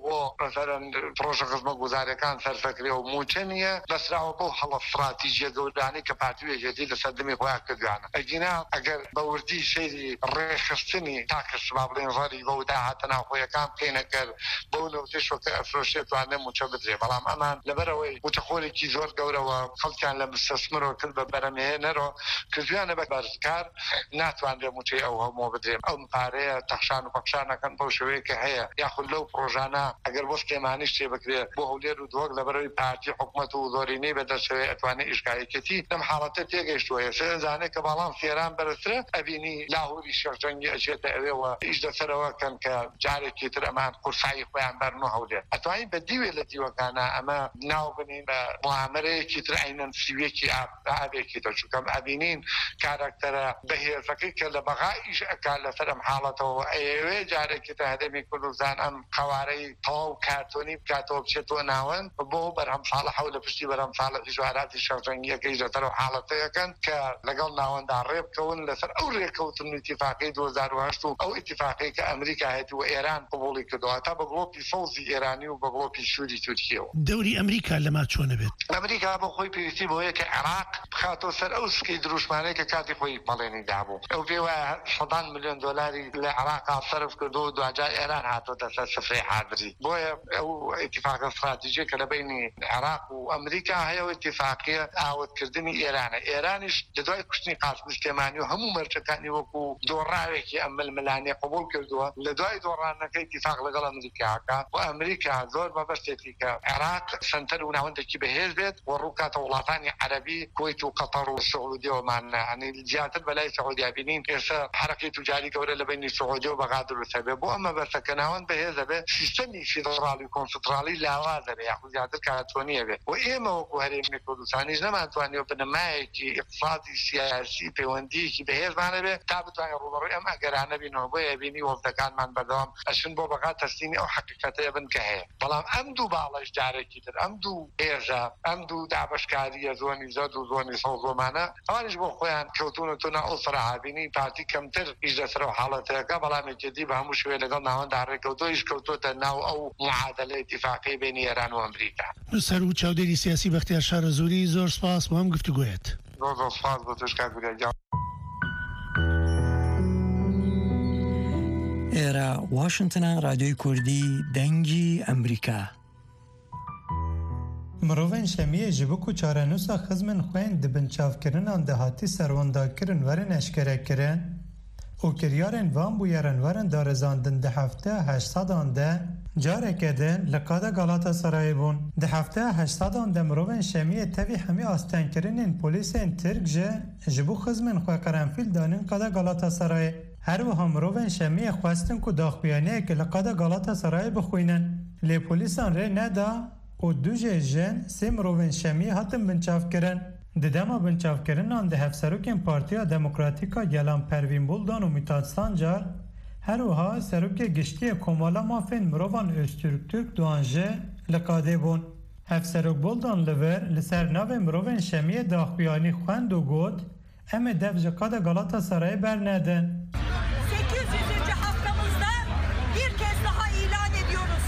Speaker 13: بۆ مثلا پرۆژە خزمەتگوزاریەکان سەرفەکرێ و موچەنیە بەسراوە بۆ هەڵە استراتیژیە گەورانەی کە پارتیەکێتی لەسەر دەمی خۆیان کردوانە ئەگینا ئەگەر بەوردی شەیری ڕێخستنی تاکەش با بڵێن ڕەری بەو داهاتە ناوخۆیەکان پێنەکرد بەو نەوتێشەوە کە ئەفرۆشێتوانە موچە بدرێ بەڵام ئەمان لەبەرەوەی موچەخۆرێکی زۆر گەورەوە خەڵکیان لە مستەسمرەوە کرد بە بەرەمهێنەرەوە کردویانە بە بەرزکار ناتوانرێ موچەی ئەو هەموو بدرێن ئەو پارەیە تەخشان و پەخشانەکەن بەو شێوەیە کە هەیە یاخود لەو پرۆژانە ئەگەر بۆ سلێمانی شتێ بکرێ بۆ هەولێر و دۆک لەبەرەوەی پارتی حکوومەت و زۆرینەی بەدەستەوەی ئەتوانێت ئیشکایەتی لەم حاڵەتە تێگەیشتووە سێزانێت کە باڵام فێران بەرزترە ئەبینی لاهوری شێخجەنگی ئەچێتە ئەوێەوە ئیش دەسەرەوە کەن کە جارێکی تر ئەمان قورسایی خۆیان بەرن و هەولێر ئەتوانین بە دیوێ لە دیوەکانە ئەمە ناو بنین بە معاملەیەکی تر عینەن سیوێکی ئابێکی دەچووکەم ئەبینین کارکتەرە بەهێزەکەی کە لە بەغایش ئەکا لەسەر ئەم حاڵەتەوە ئەوێ جارێکی تە هەرێمی کوردستان ئەم قوارەی تەواو کارتۆنی بکاتەوە بچێتەوە ناوەن بۆ بەرهەم ساڵە حەولە پشتی بەرەم ساڵە ئیژواراتی شەڕجەنگیەکەی لەسەر حاڵەتەکەن کە لەگەڵ ناوەندا ڕێبکەون لەسەر ئەو ڕێکەوتن اتفاقی 2008 و ئەو اتفاقی کە ئەمریکا هەیە و ئێران قبوڵی کردووە تا بە گڵۆپی فەوزی ئێرانی و بە گڵۆپی سووری تورکیەوە
Speaker 12: دەوری ئەمریکا لەما چۆنە بێت
Speaker 13: ئەمریکا بۆ خۆی پێویستی بۆیە کە عێراق بخاتەوە سەر ئەو سکەی دروشمانەیە کە کاتی خۆی پەڵێنی دابوو ئەو پێ وایە $100 ملیۆن لە عێراقا سەرف کردو و دوجار ئێران هاتۆتە سەر سفرەی حاضری بۆیە ئەو اتفاق استراتیژیە کە لەبینی عێراق و ئەمریکا هەیە و اتفاقیە ئاوتکردنی ئێرانە ئێرانیش لەدوای کوشتنی قاسم سلێمانی و هەموو مەرجەکانی وەکو دۆڕاوێکی ئەم ململانەیە قبوڵ کردووە لە دوای دۆڕانەکەی اتفاق لەگەڵ ئەمریکاکە و ئەمریکا زۆر بەبەستێتی کە عێراق سنتەر و ناوەندێکی بەهێز بێت و ڕووکاتە وڵاتانی عەرەبی کوێیت و قەتەر و سعودیەوەمان هەنی زیاتر بەلای سعودیا بینین ئێستا حرەقی توجاری گەورە لە بینی سعودی و بەغادر و سەبێ بۆ ئەمە بەسەکە ناوەند بەهێزە بێت سیستەمی فیدڕالی و کۆنفدرالی لاوازە بێ یاخود زیاتر کارەتوانیە بێت و ئێمە وەکو هەرێمی کوردستانیش نەماتوانێت بنەمایەکی اقتصادی سیاسی پەیوەندیەکی بەهێزمانە بێت تا بتوانین ڕوبەڕووی ئەم ئەگەرانە بینەوە بۆیە بینی وەفدەکانمان بەردەوام ئەچن بۆ بەغا تەسلیمی ئەو حەقیقەتەیە بن کە هەیە بەڵام ئەم دوو باڵەش جارێکی تر ئەم دوو هێزە ئەم دوو دابەشکاریە زۆنی زەد و زۆنی سەوزۆمانە ئەوانیش بۆ خۆیان کەوتونەتونە ئەو سەرعابینی پارتی کەمتر ئیش لەسەر حاڵەتەکە بەڵامێکێتی بە هەموو شوێ لەگەڵ ناوەندا ڕێکەوتۆیش کەوتۆتە ناو ئەو معادلە اتفاقی بینی ئێران و ئەمریکا
Speaker 12: سەر و چاودێری سیاسی بەختیار شارەزووری زۆر سپاس بۆ ئەم گفتوگویەت
Speaker 13: زۆر سپاس بۆ توش کاکبوریا
Speaker 1: ئێرە واشنگتنە رادیۆی کوردی دەنگی ئەمریکا
Speaker 3: مرۆڤên şemiyê ji bo ku çarenûsa xizmên xwe di binçavkirinan de hatî serwendakirin werin eşkerekirin û kiryarên van bûyerin werin darêzandin di hefteya 80 de careke din li qada Galatasarayê bûn. Di hefteya 80 de mirovên şemiyê tevî hemî astenkirinên polîsên Tirk ji bo xizmên xwe qerenfîl danin qada Galatasarayê. Her wiha mirovên şemiyê xwestin ku daxuyaniyekê li qada Galatasarayê bixwînin. Lê polîsan rê neda û du jê jin sê mirovên şemiyê hatin binçavkirin. Di dema binçavkirinan di hevserokên Partiya Demokratîk a Gelan Pervîn Buldan û Mithat Sancar her wiha serokê giştiyê Komala Mafên mirovan Öztürk Türk Doğan jê li qadê bûn. Hevserok Buldan li vir li ser navê mirovên şemiyê daxuyanî xwend û got em ê dev ji qada Galatasarayê bernedin.
Speaker 14: 800. haftamızda bir kez daha ilan ediyoruz.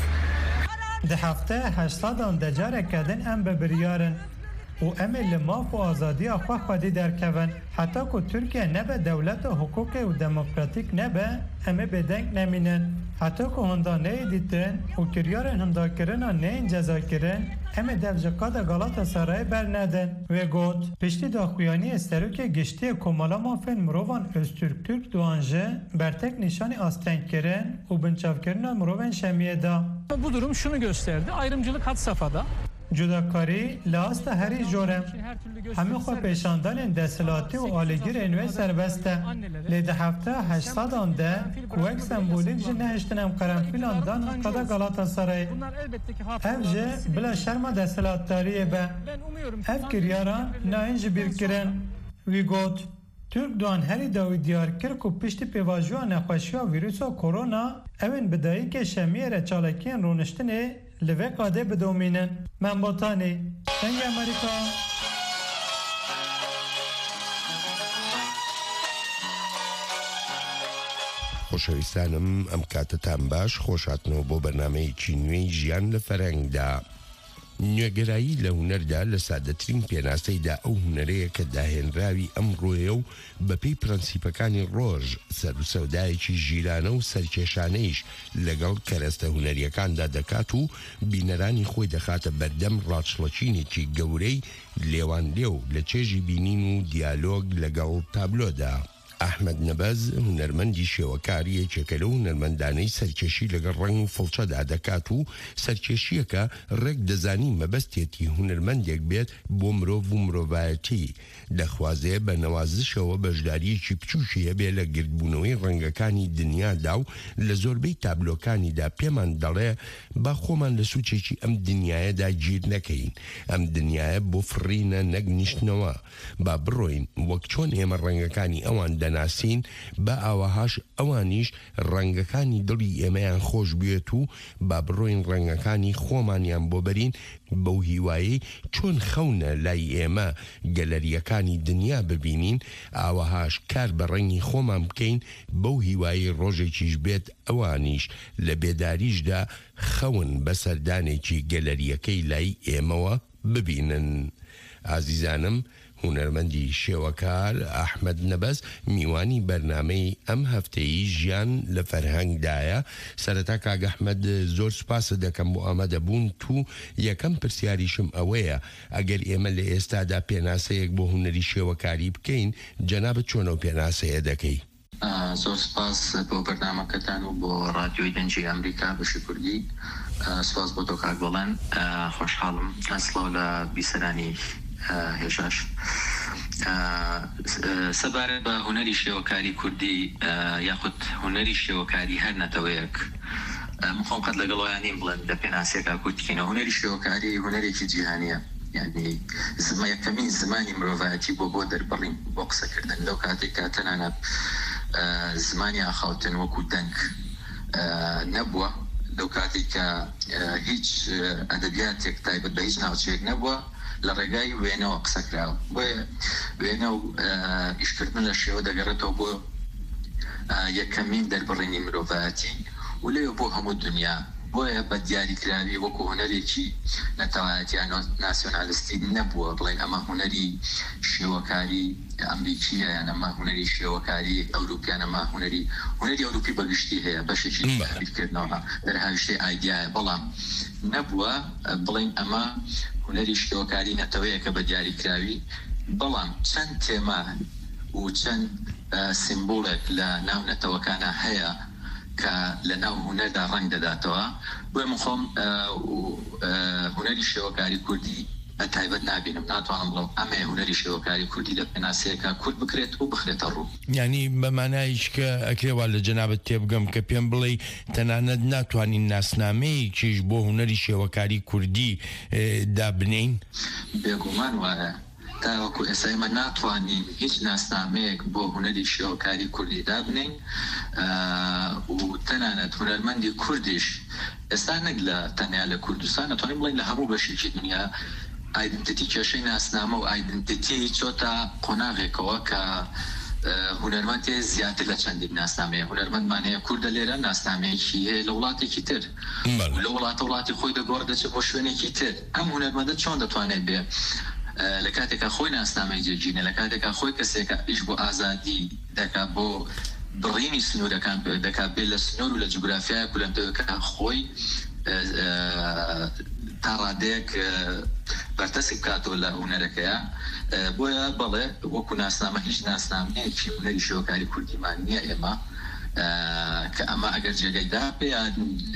Speaker 3: Di hefteya 80 de careke din em bi biryarin û em ê li maf û azadiya xwe xwedî derkevin. Heta ku Tirkiye nebe dewleta hukukê û demokratîk nebe em ê bêdeng nemînin. Heta ku hinda neyê dîtin û kiryarên hindakirina neyên cezakirin em ê dev ji qada Galatasarayê bernedin. Wê got piştî daxuyaniyê serokê giştiyê Komala Mafên mirovan Öztürk Türk Doğan jê bertek nîşanî astenkirin û binçavkirina mirovên şemiyê da.
Speaker 15: Bu durum şunu gösterdi. Ayrımcılık had safhada.
Speaker 3: Cudakarî li asta herî jorem. Hemû xwe pêşandanên deshilatî û alîgirên wê serbest e. Lê di hefteya 80 de ku wek sembolîk ji nehiştin em qerenfîlan dan qada Galatasarayê. Ev jê bila şerma deshilatdariyê be. Ev kiryaran nayên ji bîrkirin. Wî got Türk Doğan herî dawî diyar kir ku piştî pêvajoya nexweşiya vîrusa korona evên bi dayîkê şemiyê re çalakiyên rûniştinê li vê qadê bidomînin. Em botanî Dengê Amerîka.
Speaker 16: خۆشەویستانم ئەم کاتتان باش خۆشاتنەوە بۆ بەرنامەیەکی نوێی ژیان لە فەرەنگدا. نوێگەرایی لە هونەردا لە سادەترین پێناسەیدا ئەو هونەرەیە کە داهێنراوی ئەمڕۆیە و بەپێی پرەنسیپەکانی ڕۆژ سەر و سەودایەکی ژیرانە و سەرکێشانەیش لەگەڵ کەرەستە هونەریەکاندا دەکات و بینەرانی خۆی دەخاتە بەردەم ڕاچڵەچینێکی گەورەی لێوان لێو لە چێژی بینین و دیالۆگ لەگەڵ تابلۆدا. ئەحمەد نەبەز هونەرمەندی شێوەکاری یەکێکە لە هونەرمەندانەی سەرکێشی لەگەڵ ڕنگ و فڵچەدا دەکات و سەرکێشیەکە ڕێک دەزانی مەبەستێتی هونەرمەندێک بێت بۆ مرۆڤ و مرۆڤایەتی دەخوازێ بە نەوازشەوە بەشداریەکی بچووشی هەبێ لە گردبوونەوەی ڕەنگەکانی دنیادا و لە زۆربەی تابلۆکانیدا پێمان دەڵێ با خۆمان لە سوچێکی ئەم دنیایەدا گیر نەکەین. ئەم دنیایە بۆ فڕینە نەک نیشتنەوە. با بڕۆین وەک چۆن ئێمە ڕەنگەکانی ئەوان دەناسین بە ئاوەهاش ئەوانیش ڕەنگەکانی دڵی ئێمەیان خۆش بێت و با بڕۆین ڕەنگەکانی خۆمانیان بۆ بەرین بەو هیوایی چۆن خەونە لای ئێمە گەلەریەکانی دنیا ببینین ئاوەهاش کار بە ڕەنگی خۆمان بکەین بەو هیوایی ڕۆژێکیش بێت ئەوانیش لە بێداریشدا خەون بە سەردانێکی گەلەریەکەی لای ئێمەوە ببینن. ئازیزانم، هونەرمەندی شێوەکار ئەحمەد نەبەز میوانی بەرنامەی ئەم هەفتەیی ژیان لە فەرهەنگدایە. سەرەتا کاک ئەحمەد زۆر سوپاسە دەکەم بۆ ئامادەبوون تو. یەکەم پرسیاریشم ئەوەیە ئەگەر ئێمە لە ئێستادا پێناسەیەک بۆ هونەری شێوەکاری بکەین جەنابەت چۆنە و پێناسەیە دەکەی؟
Speaker 17: زۆر سپاس بۆ بەرنامەکەتان و بۆ ڕادیۆی دەنجی ئەمریکا بەشی کوردی. سپاس بۆ تۆ کاک بەڵێن. خۆشحاڵم ئەسڵاو لە بیسەرانی هێشاش. سەبارەت بە هونەری شێوەکاری کوردی یاخود هونەری شێوەکاری هەر نەتەوەیەک مخۆم قەت لەگەڵۆیانیم بڵێن لە پێناسیەکە کوردکەینە. هونەری شێوەکاری هونەرێکی جیهانیە، یعنی یەکەمین زمانی مرۆڤایەتی بۆ دەربڕین بۆ قسەکردن لەو کاتێککە تەنانە زمانی ئاخاوتن وەکو دەنگ نەبووە، لەو کاتێککە هیچ ئەدەبیاتێک تایبەت بە هیچ ناوچەیەک نەبووە لە ڕێگای وێنەوە قسەکراوە. بۆیە وێنە و ئیشکردن لە شێوە دەگەڕێتەوە بۆ یەکەمین دەربڕینی مرۆڤایەتی و لێ بۆ هەموو دنیا. بۆیە بە دیاریکراوی وەکو هونەرێکی نەتەوایەتیان ناسیۆنالیستی نەبووە بڵێن ئەمە هونەری شێوەکاری ئەمریکیە یان ئەمە هونەری شێوەکاری ئەوروپیان، ئەمە هونەری ئەوروپی بەگشتی هەیە بەشێکی بیرکردنەوە دەرهاویشتەی ئایدیایە، بەڵام نەبووە بڵێن ئەمە هونەری شێوەکاری نەتەوەیەکە بە دیاریکراوی. بەڵام چەند تێما و چەند سیمبۆڵێک لە ناو نەتەوەکانە هەیە کە لە ناو هونەردا ڕنگ دەداتەوە. بۆیە من خۆم هونەری شێوەکاری کوردی تایبەت نابینم، ناتوانم بڵێم ئەمە هونەری شێوەکاری کوردی لە پێناسەیەکە کورد بکرێت و بخرێتە ڕوو.
Speaker 16: یعنی بەمانایش کە ئەکرێوا لە جەنابەت تێبگەم کە پێم بڵێ تەنانەت ناتوانین ناسنامەیەکیش بۆ هونەری شێوەکاری کوردی دابنین؟
Speaker 17: بێگومان وایە تاوەکو ئێستا ئێمە ناتوانین هیچ ناسنامەیەک بۆ هونەری شێوەکاری کوردی دابنین و تەنانەت هونەرمەندی کوردیش ئێستا نەک لە تەنیا لە کوردستان ناتوانین بڵین لە هەموو بەشێکی دنیا ئایدنتیتی کێشەی ناسنامە و ئایدنتیتی چۆتە قۆناغێکەوە کە هونەرمەندێ زیاتر لە چەندین ناسنامەیە. هونەرمەندمانەیە کوردە لێرە ناسنامەیەکی هەیە لە وڵاتێکی تر، لە وڵاتی خۆی دەگۆڕ دەچێت بۆ شوێنێکی تر. ئەم هونەرمەندە چۆن دەتوانێت بێ لە کاتێکە خۆی ناسنامەی جێگینە، لە کاتێکە خۆی کەسێکە ئیش بۆ ئازادی دەکات بۆ بڕینی سنوورەکان دەکات بێت لە سنوور و لە جوگرافیای کولەمتەوەکە خۆی تا ڕادەیەک بەرتەسی بکاتەوە لە هونەرەکەیە. بۆیە بەڵێ وەکو ناسنامە هیچ ناسنامەیەکی هونەری شێوەکاری کوردیمان نییە ئێمە کە ئەمە ئەگەر جێگەیدا پێیان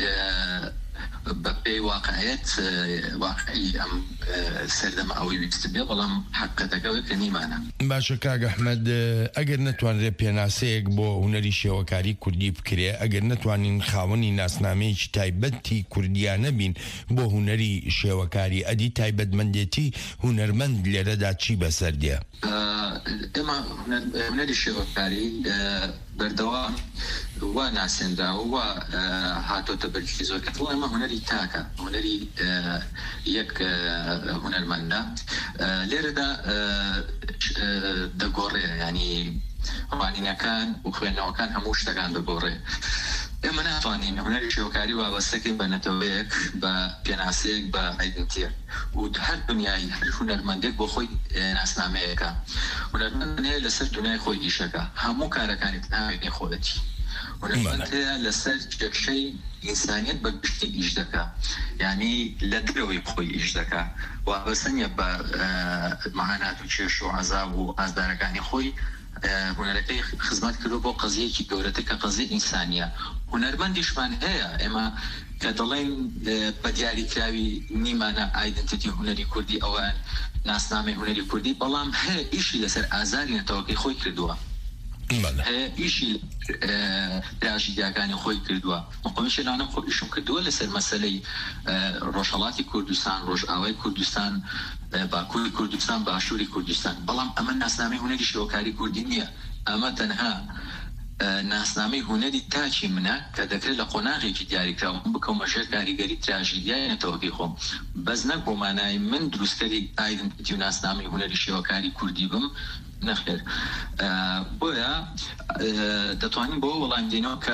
Speaker 17: بەپێی واقعیت واقعی ئەم سەردەمە ئەوەی ویست بێ، بەڵام حقیقەتەکەوەی کە نیمانە.
Speaker 16: باشە کاک ئەحمەد، ئەگەر نەتوانرێت پێناسەیەک بۆ هونەری شێوەکاری کوردی بکرێ، ئەگەر نەتوانین خاوەنی ناسنامەیەکی تایبەتی کوردیانە بین بۆ هونەری شێوەکاری، ئەدی تایبەتمەندێتی هونەرمەند لێرەدا چی بەسەردێ؟
Speaker 17: ئێمە هونەری شێوەکاری بەردەوام وا ناسێنراوە وا هاتۆتە بەرکی زۆر کە ئەمە هونەری تاکە، هونەری یەک هونەرمەندە. لێرەدا دەگۆڕێ ینی ڕوانینەکان و خوێندنەوەکان هەموو شتەکان دەگۆڕێ. ئێمە ناتوانین هونەری شێوەکاری وابەستەکەین بە نەتەوەیەک بە پێناسەیەک بە ئایدنتیە و هەر دنیای هەر هونەرمەندێک بۆ خۆی ناسنامەیەەکە. هونەرمەند هەیە لەسەر دنیای خۆی ئیشەکە هەموو کارەکانی ناوێنێ خۆەتی. هونەرمەند هەیە لەسەر کێشەی ئینسانیەت بە گشتی ئیش دەکە، یعنی لە درەوەی خۆی ئیش دەکە وابەستە نیە بە مەهانات و کێش و عەزاب و ئازدارەکانی خۆی. هونەرەکەی خزمەت کردو بۆ قەزیەکی گەورەتر کە قەزی ئینسانیە. هونەرمەندیشمان هەیە ئێمە کە دەڵێن بە دیاریکراوی نیمانە ئایدنتیتی هونەری کوردی ئەوان ناسنامەی هونەری کوردی، بەڵام هەیە ئیشی لەسەر ئازاری نەتەوەکەی خۆی کردووە، ئیشی راژیدیاکانی خۆی کردووە. مقامیشێنانم خۆ ئیشم کردووە لەسەر مەسەلەی ڕۆژهەڵاتی کوردستان، ڕۆژئاوای کوردستان، باکووری کوردستان، باشووری کوردستان، بەڵام ئەمە ناسنامەی هونەری شێوەکاری کوردی نییە. ئەمە تەنها ناسنامەی هونەری تاچی منە کە دەکرێت لە قۆناغێکی دیاریکراوە بکەمە ژێر کاریگەری تراژیدیای نەتەوەکەی خۆم، بەس نەک بۆ مانای من دروستکەری ئایدنتیتی و ناسنامەی هونەری شێوەکاری کوردی بم، نەخێر. بۆیە دەتوانین بۆ وەڵام دێنەوە کە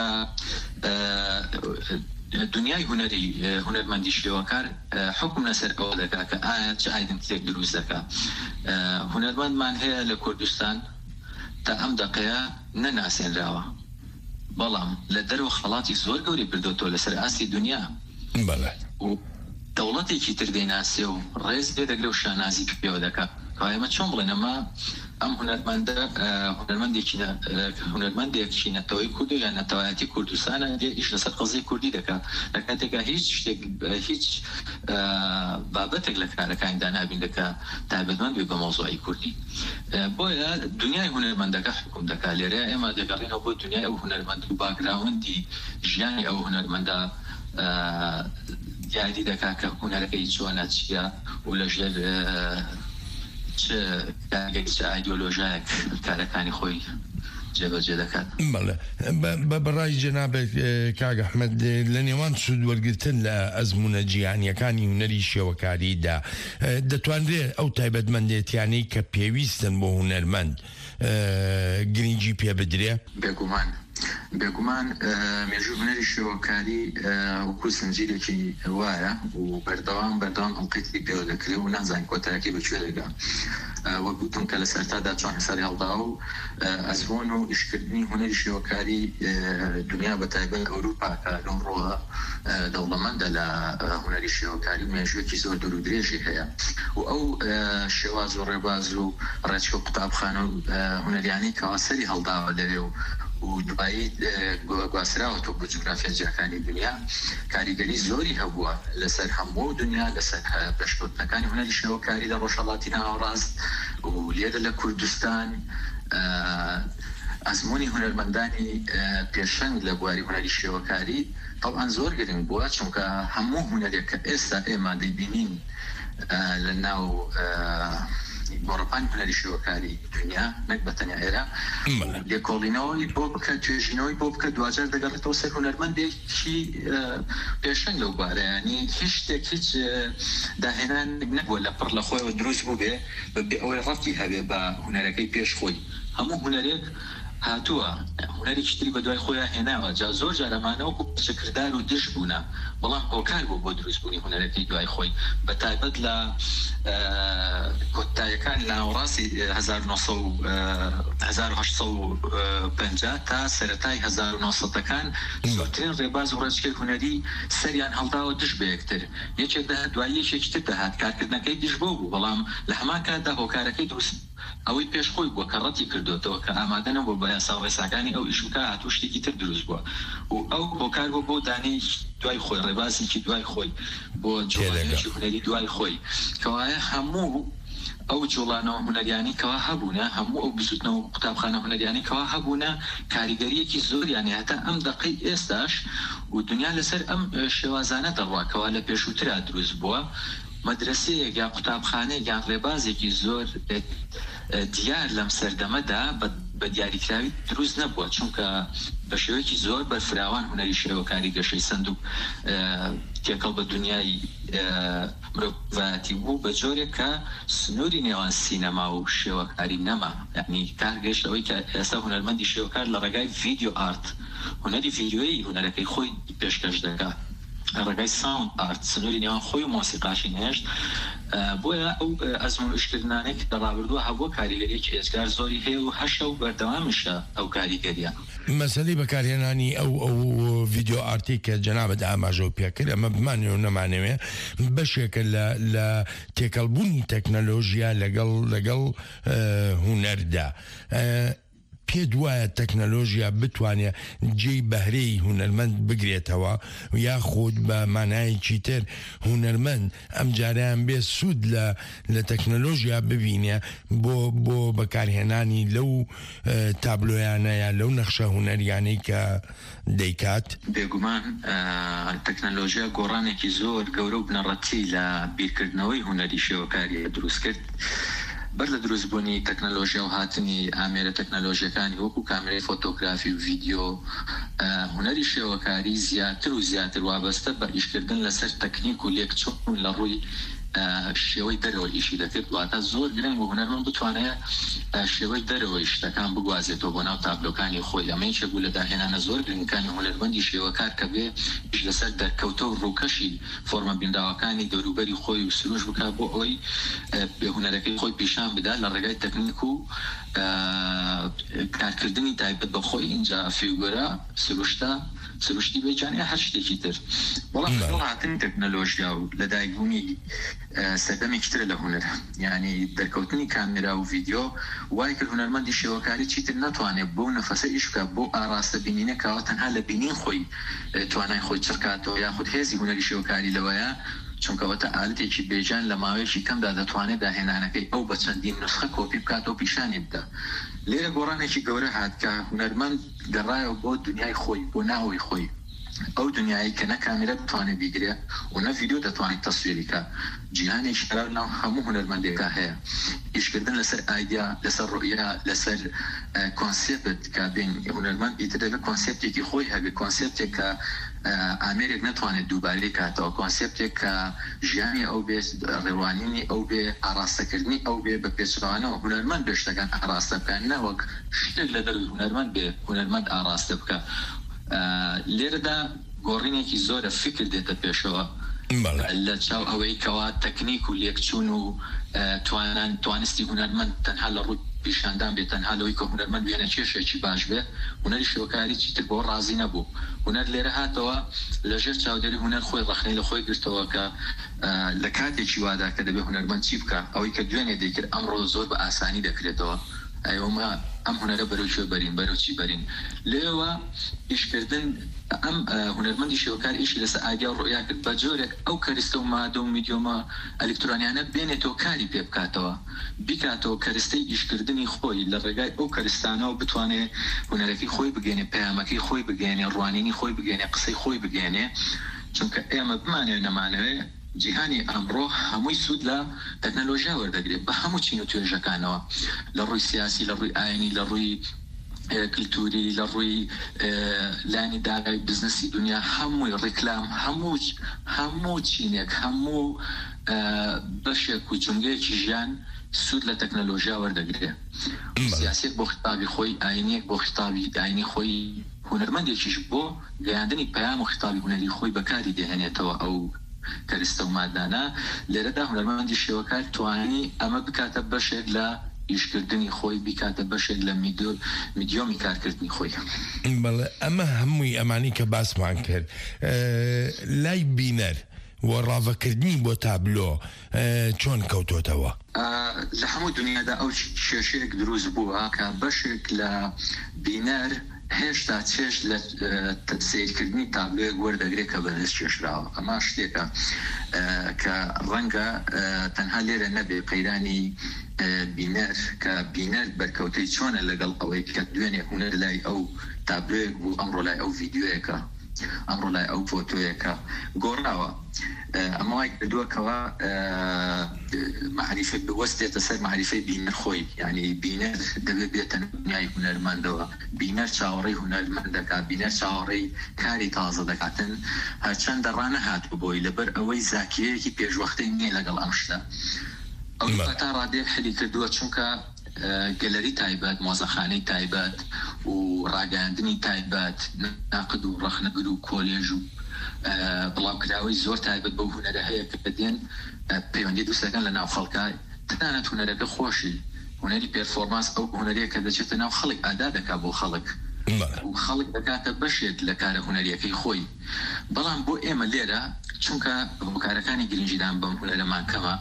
Speaker 17: دنیای هونەرمەندی شێوەکار حکم لەسەر ئەوە دەکا کە ئایا چه ئایدنتیتێک دروست دەکا. هونەرمەندمان هەیە لە کوردستان تا ئەم دەقەیە نەناسێنراوە، بەڵام لە دەرەوە خەڵاتی زۆر گەوری بردوتەوە لەسەر ئاستی دنیا و دەوڵەتێکی تر دەیناسێ و ڕێز بێ دەگرێ و شانازی پێوە دەکات. ئێمە چۆن بڵێن ئەمە ئەم هونەرمەندێکی نەتەوەی کورد و یان نەتەوایەتی کوردستانە دێ ئیش لەسەر قەزی کوردی دەکات لە کاتێکا هیچ بابەتێک لە کارەکانیدا نابین دەکا تایبەتمەند بێ بە مۆزوعی کوردی. بۆیە دنیای هونەرمەندەکە حکم دەکات. لێرە ئێمە دەگەڕێنەوە بۆ دنیای ئەو هونەرمەند و باگراوندی ژیانی ئەو هونەرمەندە دیاری دەکات کە هونەرەکەی چۆنە چییە و لەژێر چه ئایدۆلۆژیایەک کارەکانی خۆی جێبەجێ دەکات.
Speaker 16: بە بەڕای جەنابێت کاک ئەحمەد لە نێوان سوود وەرگرتن لە ئەزمونە جیهانیەکانی هونەری شێوەکاریدا دەتوانرێت ئەو تایبەتمەندێتیانەی کە پێویستن بۆ هونەرمەند گرنگی پێ بدرێ؟
Speaker 17: بێگومان مێژوو هونەری شێوەکاری وەکو زنجیرێکی وایە و بەردەوام ئەڵقیتی پێوە دەکرێت و نازانین کۆتایەکی بەکوێ دەگا. وەگوتم کە لە سەرتادا چۆن هەساری هەڵدا و ئەزمۆن و ئیشکردنی هونەری شێوەکاری دنیا بە تایبەت ئەوروپا کە لەم ڕۆوە دەوڵەمەندە لە هونەری شێوەکاری مێژوویەکی زۆر دوور و درێژی هەیە و ئەو شێواز و ڕێباز و ڕێچکە و قوتابخانە و هونەریانی کەواسەری هەڵداوە لەوێ و دوایی گواسراوەتەوە بۆ جوگرافیا جیاکانی دنیا کاریگەری زۆری هەبووە لەسەر هەموو دنیا لەسەر پێشکەوتنەکانی هونەری شێوەکاری لە ڕۆژهەڵاتی ناوەڕاست و لێرە لە کوردستان ئەزمموی هونەرمەندانی پێشەنگ لە بواری هونەری شێوەکاری طبعاً زۆر گرنگ بووە چونکە هەموو هونەرێک کە ئێستا ئێمە دەیبینین لە ناو گۆڕپانی هونەری شێوەکاری دنیا نەک بەتەنیا ئێرە لێکۆڵینەوەی بۆ بکە توێژینەوەی بۆ بکە دوجار دەگەڕێتەوە سەر هونەرمەندێکی پێشەنگ لەو بارەیانی هیچ شتێک هیچ داهێنان نەبووە لە پڕ لە خۆیەوە دروست بوو بێ بەبێ ئەوەی ڕەتی هەبێ بە هونەرەکەی پێش خۆی. هەموو هونەرێک هاتووە هونەرێکی تری بە دوای خۆیان هێناوە جا زۆر جارەمانەوەکو پچەکردار و دش بوونە بەڵام هۆکار بوو بۆ دروستبوونی هونەرەکەی دوای خۆی بە تایبەت لە کۆتاییەکان ناوەڕاستی 1850 تا سەرەتای 1970ەکان زۆرترین ڕێباز و ڕێچکەی هونەری سەریان هەڵداوە دش بە یەکتر یەکێک داهات دوای یەکێکی تر داهات کارکردنەکەی دش بۆ بوو بەڵام لە هەمان کاتدا هۆکارەکەی دروست ئەوەی پێشخۆی بووە کە ڕەتی کردوێتەوە کە ئامادەنە بۆ بە یاسا ڕێساکانی ئەو ئیشوکە هاتوو شتێکی تر دروست بووە و ئەو هۆکار بۆ بۆ دانەی دوای خۆی ڕێبازێکی دوای خۆی بۆ جوڵانێکی هونەری دوای خۆی کەوایە هەموو ئەو جوڵانەوە هونەریانی کەوا هەبوونە هەموو ئەو بزوتنەوە قوتابخانە هونەریانی کەوا هەبوونە کاریگەریەکی زۆریانی هەتا ئەم دقەی ئێستاش و دنیا لەسەر ئەم شێوازانە دەڕواکەوە لە پێشووترا دروست بووە مەدرسەیەک یا قوتابخانەیەک یان ڕێبازێکی زۆر دیار لەم سەردەمەدا بە دیاریکراوی دروست نەبووە چونکە بە شێوەیەکی زۆر بەرفراوان هونەری شێوەکاری گەشەی سند و تێکەڵ بە دنیای مرۆڤایەتی بوو بە جۆرێک کە سنووری نێوان سینەما و شێوەکاری نەما، یعنی کارگەشت ئەوەی کە ئێستا هونەرمەندی شێوەکار لە ڕێگای ڤیدیۆ ئارت، هونەری ڤیدیۆیی هونەرەکەی خۆی پێشکەش دەکات، ڕێگای ساوند ئارت سنووری نێوان خۆی و مۆسیقاشی نهێشت. بۆیە ئەو ئەزمونوشکردنانێک کە ڕابردووە هەبووە کاریگەریەکی ئێجگار زۆری هەیە و هەشە و بەردەوامشە ئەو کاریگەریە.
Speaker 16: مەسەلەی بەکارهێنانی ئەو ڤیدیۆ ئارتی کە جەنابەت ئاماژە پێکرد ئەمە بمانێ و نەمانەوێ بەشێکە لە تێکەڵبوونی تەکنەلۆژیا لەگەڵ هونەردا. پێ دوایە تەکنەلۆژیا بتوانێت جێی بەهرەی هونەرمەند بگرێتەوە و یاخود بە مانایەکی تر هونەرمەند ئەم جاریان بێ سوود لە تەکنەلۆژیا ببینێ بۆ بەکارهێنانی لەو تابلۆیانەیە لەو نەخشە هونەریانەی کە دەیکات.
Speaker 17: بێگومان تەکنەلۆژیا گۆڕانێکی زۆر گەورە و بنەڕەتی لە بیرکردنەوەی هونەری شێوەکاری دروست کرد. بەر لە دروستبوونی تەکنەلۆژیا و هاتنی ئامێرە تەکنەلۆژیەکانی وەکو کامێرەی فۆتۆگرافی و ڤیدیۆ، هونەری شێوەکاری زیاتر و زیاتر وابەستە بە ئیشکردن لەسەر تەکنیک و لێکچوون لە ڕووی شێوەی دەرەوە ئیشی دەکرد، واتە زۆر گرنگ بۆ هونەرمەند بتوانێت شێوەی دەرەوەی شتەکان بگوازێتەوە بۆ ناو تابلۆکانی خۆی. ئەمە یەکێک بوو لە داهێنانە زۆر گرنگەکانی هونەرمەندی شێوەکار کە بێ ئیش لەسەر دەرکەوتە و ڕووکەشی فۆرمە بینراوەکانی دەوروبەری خۆی و سروش بکات بۆ ئەوەی بێ هونەرەکەی خۆی پیشان بدات لە ڕێگای تەکنیک و کارکردنی تایبەت بە خۆی. اینجا فیگۆرە سروشتی بێجانێ هەر شتێکی تر. بەڵام هاتنی تەکنەلۆژیا و لە دایکبوونی سەردەمێکی ترە لە هونەر، یعنی دەرکەوتنی کامێرا و ڤیدیۆ وای کرد هونەرمەندی شێوەکاری چیتر ناتوانێت بۆ نەفەسە ئیش بکات بۆ ئاراستە بینینەکەوە تەنها لە بینین خۆی توانای خۆی چڕکاتەوە یاخود هێزی هونەری شێوەکاری لەوەیە، چونکەوەتە ئالەتێکی بێجان لە ماوەیەکی کەمدا دەتوانێت داهێنانەکەی ئەو بە چەندین نسخە کۆپی بکاتەوە پیشانی بدا. لێرە گۆڕانێکی گەورە هات کە هونەرمەند گەڕایەوە بۆ دنیای خۆی، بۆ ناوەی خۆی، ئەو دنیایی کە نە کامێرە بتوانێت بیگرێ و نە ڤیدیۆ دەتوانێت تەسویری کە جیهانێکی قرار ناو هەموو هونەرمەندێکە هەیە. ئیشکردن لەسەر ئایدیا، لەسەر ڕوئیا، لەسەر کۆنسێپت کە بین هونەرمەند ئیتر دەبێت کۆنسێپتێکی خۆی هەبێت، کۆنسێپتێک کە ئامێرێک نەتوانێت دووبارەی کاتەوە، کۆنسێپتێک کە ژیانی ئەو بێ، ڕێوانینی ئەو بێ، ئاراستەکردنی ئەو بێ بە پێچڕانەوە هونەرمەند بێ شتەکان ئاراستە بکەن، نەوەک شتێک لە دەروی هونەرمەند بێ هونەرمەند ئاراستە بکە. لێرەدا گۆڕینێکی زۆرە فکر دێتە پێشەوە لە چاو ئەوەی کەوا تەکنیک و لێکچوون و توانستی هونەرمەند تەنها لە ڕووی پیشاندان بێت، تەنها لەوەی کە هونەرمەند بێنە کێشێکی باش بێ. هونەری شێوەکاری چیتر بۆ ڕازی نەبوو. هونەر لێرە هاتەوە لەژێر چاودێری هونەر خۆی ڕەخنەی لە خۆی گرتەوە کە لە کاتێکی وادا کە دەبێت هونەرمەند چی بکە، ئەوەی کە دوێنێ دەیکرد ئەمڕۆ زۆر بە ئاسانی دەکرێتەوە. ئەومە ئەم هونەرە بەرەوچێ بەرین بەرەوچی بەرین. لێوە ئیشکردن ئەم هونەرمەندی شێوەکار ئیشی لەسەر ئاگیا و ڕۆیا کرد بە جۆرێک ئەو کەرستە و مادە و میدیۆمە ئەلکترۆنیانە بێنێتەوە کاری پێ بکاتەوە، بیکاتەوە کەرستەی ئیشکردنی خۆی لە ڕێگای ئەو کەرستانەوە بتوانێت هونەرەکەی خۆی بگەێنێ، پەیامەکەی خۆی بگەێنێ، ڕوانینی خۆی بگەێنێ، قسەی خۆی بگەێنێ. چونکە ئێمە بمانێ نەمانەوێ جیهانی ئەمڕۆ هەمووی سوود لە تەکنەلۆژیا وەردەگرێت بە هەموو چین و توێژەکانەوە، لە ڕووی سیاسی، لە ڕووی ئاینی، لە ڕووی کلتوری، لە ڕووی لانی داگای بزنسی دنیا، هەمووی ڕیکلام، هەموو چینێک، هەموو بەشێک و جونگەیەکی ژیان سوود لە تەکنەلۆژیا وەردەگرێت. سیاسێک بۆ خطابی خۆی، ئاینیەک بۆ خطابی ئاینی خۆی، هونەرمەندێکیش بۆ گەیاندنی پەیام و خطابی هونەری خۆی بەکاری دێهێنێتەوە ئەو کەرستە و مادانە. لێرەدا هونەرمەندی شێوەکار توانی ئەمە بکاتە بەشێک لە ئیشکردنی خۆی، بیکاتە بەشێک لە میدیۆمی کارکردنی خۆی.
Speaker 16: بەڵێ ئەمە هەمووی ئەمانی کە باسمان کرد لای بینەر و ڕاوەکردنی بۆ تابلۆ چۆن کەوتۆتەوە؟
Speaker 17: لە هەموو دنیادا ئەو کێشەیەک دروست بووە کە بەشێک لە بینەر هێشتا چێش لە سیرکردنی تابلۆیەک وەردەگرێت کە بەدەست چێشراوە. ئەمە شتێکە کە ڕەنگە تەنها لێرە نەبێ قەیرانی بینەر کە بینەر بەرکەوتەی چۆنە لەگەڵ ئەوەی کە دوێنێ هونەر لای ئەو تابلۆیەک بوو ئەمڕۆ لای ئەو ڤیدیۆیەکە ئەمڕۆ لای ئەو فۆتۆیەکە گۆڕاوە ئەمە وای کردووەکەوە معریفە بوەستێتە سەر معریفەی بینەر خۆی یعنی بینەر دەبێت بێتە دنیای هونەرمەندەوە بینەر چاوەڕێی هونەرمەند دەکات بینەر چاوەڕێی کاری تازە دەکاتن هەرچەندە ڕانەهاتوو بۆی لەبەر ئەوەی زاکیەیەکی پێشوەختەی نییە لەگەڵ ئەم شتە ئەو تا ڕادێک حلی کردووە چونکە گەلەری تایبەت مۆزەخانەی تایبەت و ڕاگەاندنی تایبەت ناقد و ڕەخنەگر و کۆلێژ و بڵاوکراوەی زۆر تایبەت بەو هونەرە هەیە کە دێن پەیوەندی دروستەکەن لە ناو خەڵکە تەنانەت هونەرەکە خۆشی هونەری پێرفۆرمانس ئەو هونەرەیە کە دەچێتە ناو خەڵک ئادا دەکات بۆ خەڵک و خەڵک دەکاتە بەشێک لە کارە هونەریەکەی خۆی بەڵام بۆ ئێمە لێرە چونکە هۆکارەکانی گرنگیدان بەم هونەرەمان کەمە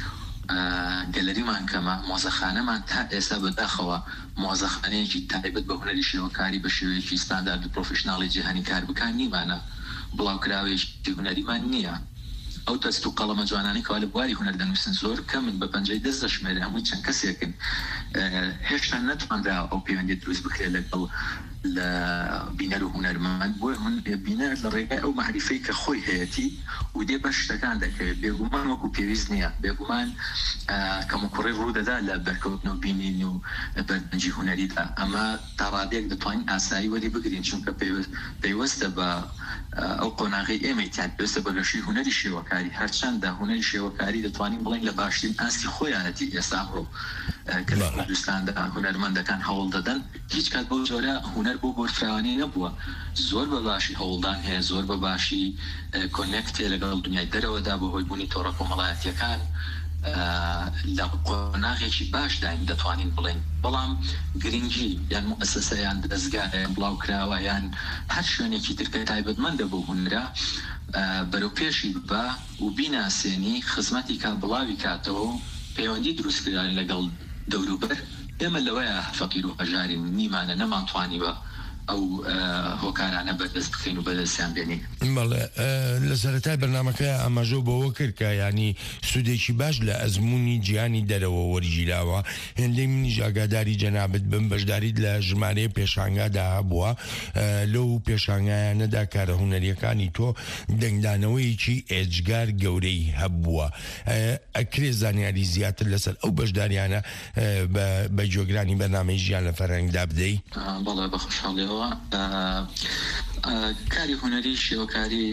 Speaker 17: گەلەریمان کەمە مۆزەخانەمان تا ئێستا بەداخەوە مۆزەخانەیەکی تایبەت بە هونەری شێوەکاری بە شێوەیەکی ستاندارد و پرۆفشناڵی جیهانی کار بکان نیمانە بڵاوکراوێکی هونەریمان نییە ئەو دەست و قەڵەمە جوانانی کەوا لە بواری هونەر دەنووسن زۆر کەمن بە پەنجەی دەست دەشمێرە هەمووی چەند کەسێکن هێشتا نەتوانرا ئەو پەیوەندی دروست بکرێت لەگەڵ لە بینەر و هونەرمەند بۆ بینەر لە ڕێگای ئەو معریفەی کە خۆی هەیەی و دێ بە شتەکان دەکەوێت بێگومان وەکو پێویست نییە بێگومان کەمەکوڕی ڕوودەدا لە بەرکەوتن و بینین و بەرگەنجی هونەریدا ئەمە تا ڕادێک دەتوانین ئاسایی وەری بگرین چونکە پێوەستە بە ئەو قۆناغی ئێمەیان پێوەستە بەگەشی هونەری شێوەکاری هەرچەندە هونەری شێوەکاری دەتوانین بڵین لە باشترین ئاستی خۆیانەتی ئێستا ئەمڕۆ کە لە کوردستاندا هونەرمەندەکان هەوڵ دەدەن هیچ کات بەو جۆرە هونەر بۆ گۆرفراوانی نەبووە زۆر بە باشی هەوڵدان هەیە زۆر بە باشی کۆنێکتێ لەگەڵ دنیای دەرەوەدا بە هۆی بوونی تۆڕە کۆمەڵایەتیەکان لە قۆناغێکی باشداین دەتوانین بڵین بەڵام گرنگی یان مؤسسە یان دەستگایە بڵاوکراوە یان هەر شوێنێکی ترکە تایبەتمەندە بۆ هونەرە بەرەو پێشی بە و بیناسێنی خزمەتی کا بڵاوی کاتەوە و پەیوەندی دروستکردن لەگەڵ دەوروبەر ئێمە لەوەیە فەقیر و هەژارین نیمانە نەمانتوانیوە ئەو هۆکارانە بەدەست بخین و بەدەستیان بێنی
Speaker 16: لە سەرەتای بەرنامەکە ئاماژە بەوە کرد کە ینی سودێکی باش لە ئەزمموی جیهانی دەرەوە وەرگیراوە هێندەی منیش ئاگاداری جەنابەت بم بەشداریت لە ژمارەیە پێشانگادا هەبووە لەو پێشانگایانەدا کارە هونەریەکانی تۆ دەنگدانەوەیکی ئێجگار گەورەی هەبووە ئەکرێ زانیاری زیاتر لەسەر ئەو بەشداریانە بە جۆگرانی بەرنامەی ژیان لە فەرهەنگدا بدەی
Speaker 17: بەڵێ بە خۆشحاڵیەوە کاری هونەری شێوەکاری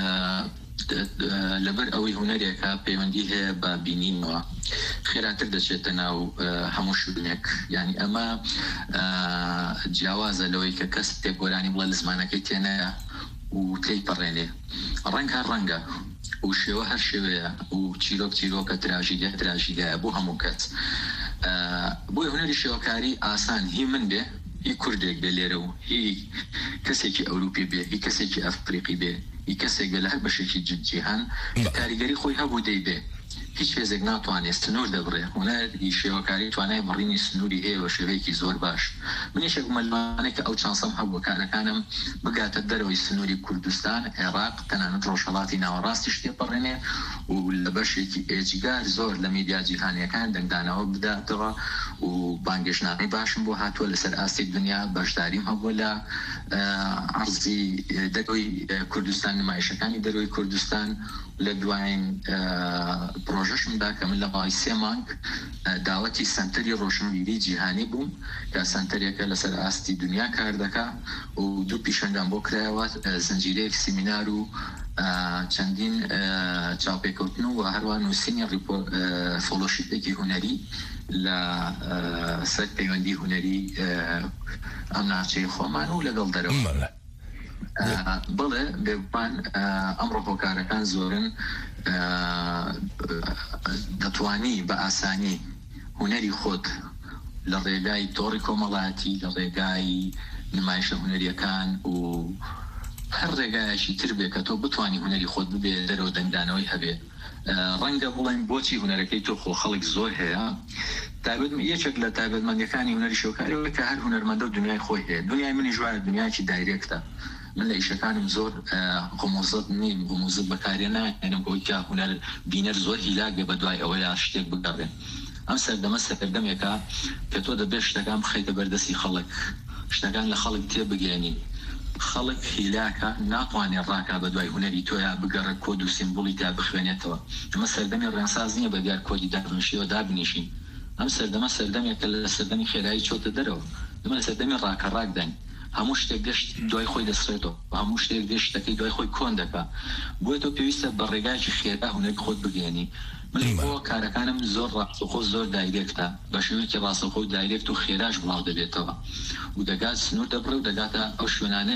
Speaker 17: لەبەر ئەوەی هونەرێکە پەیوەندی هەیە بە بینینەوە خێراتر دەچێتە ناو هەموو شوێنێک یعنی ئەمە جیاوازە لەوەی کە کەس تێگۆرانی بڵێ لە زمانەکەی تێنەیە و تێی پەڕێنێ ڕەنگ هەر ڕەنگە و شێوە هەر شێوەیە و چیرۆکە تراژیدایە بۆ هەموو کەس بۆی هونەری شێوەکاری ئاسان هی من بێ هی کوردێک بێ لێرە و هی کەسێکی ئەوروپی بێ هی کەسێکی ئەفریقی بێ هی کەسێک بێ لە هەر بەشێکی جیهان کاریگەری خۆی هەبوو دەی بێ هیچ هێزێک ناتوانێت سنوور دەبڕێ هونەری شێوەکاری توانای بڕینی سنووری هەیە بە شێوەیەکی زۆر باش منیشێک مەلمانێک کە ئەو چانسەم هەبوو کارەکانم بگاتە دەرەوەی سنووری کوردستان عێراق تەنانەت ڕۆژهەڵاتی ناوەڕاستی شتێ بڕێنێ و لە بەشێکی ئێجگار زۆر لە میدیا جیهانیەکان دەنگدانەوە بداتەوە و بانگێشنامەی باشم بۆ هاتووە لەسەر ئاستی دنیا بەشداریم هەبووە لە عەرزی دەرەوەی کوردستان نمایشەکانی دەرەوەی کوردستان لە دوایین پرۆژەشمدا کە من لە ماوەی 3 مانگ داوەتی سەنتەری ڕۆشنبیری جیهانی بووم کە سەنتەرێکە لەسەر ئاستی دنیا کار دەکا و دوو پیشەنگام بۆ کرایەوە زنجیرەیەک سیمینار و چەندین چاوپێکەوتن و هەروە نووسینی فۆلۆشیپێکی هونەری لە سەر پەیوەندی هونەری ئەم ناچەی خۆمان و لەگەڵ دەرەوە بڵێ بێگومان ئەمڕۆ هۆکارەکان زۆرن دەتوانی بە ئاسانی هونەری خۆت لە ڕێگای تۆڕی کۆمەڵایەتی لە ڕێگای نمایشە هونەریەکان و هەر ڕێگایەکی تر بێ کە تۆ بتوانی هونەری خۆت ببێ دەرەوە دەنگدانەوەی هەبێ ڕەنگە بڵێن بۆچی هونەرەکەی تۆ خۆ خەڵک زۆر هەیە یەکێک لە تایبەتمەندیەکانی هونەری شێوەکاریەوە کە هەر هونەرمەندە و دنیای خۆی هەیە دنیای منی ژوانە دنیاکی دایرێکتە من لە ئیشەکانم زۆر قۆمۆزت نیم قۆمۆزت بەکارێ نایەنم بۆی کە هونەر بینەر زۆر هیلاک بێ بە دوای ئەوەیە شتێک بگەڕێن ئەم سەردەمە سەردەمێکە کە تۆ دەبێت شتەکان بخەیتە بەردەستی خەڵک شتەکان لە خەڵک تێبگەێنی خەڵک هیلاکە ناتوانێت ڕاکا بە دوای هوەری تۆیا بگەڕە کۆد و سیمبولی تا بخوێنێتەوە. ئەمە سەردەمی ڕێنساز نییە بە دیار کۆدی دابنیشیەوە دابنیشین. ئەم سەردەمە سەردەمێکە لە سەردەمی خێرایی چۆتە دەرەوە. دەمە لە سەردەمی ڕاکە ڕاکداین. هەموو شتێک گەشت دوای خۆی دەسرێتەوە، هەموو شتێک گەشتەکەی دوای خۆی کۆن دەکا. بۆیە تۆ پێویستە بە ڕێگایکی خێرا هوەری خۆت بگەێنی. من بۆ کارەکانم زۆر ڕاستەوخۆ زۆر دایرێکتە، بە شێوەیەکی ڕاستەوخۆ دایرێکت و خێراش بڵاو دەبێتەوە و دەگات سنوور دەبڕێ و دەگاتە ئەو شوێنانە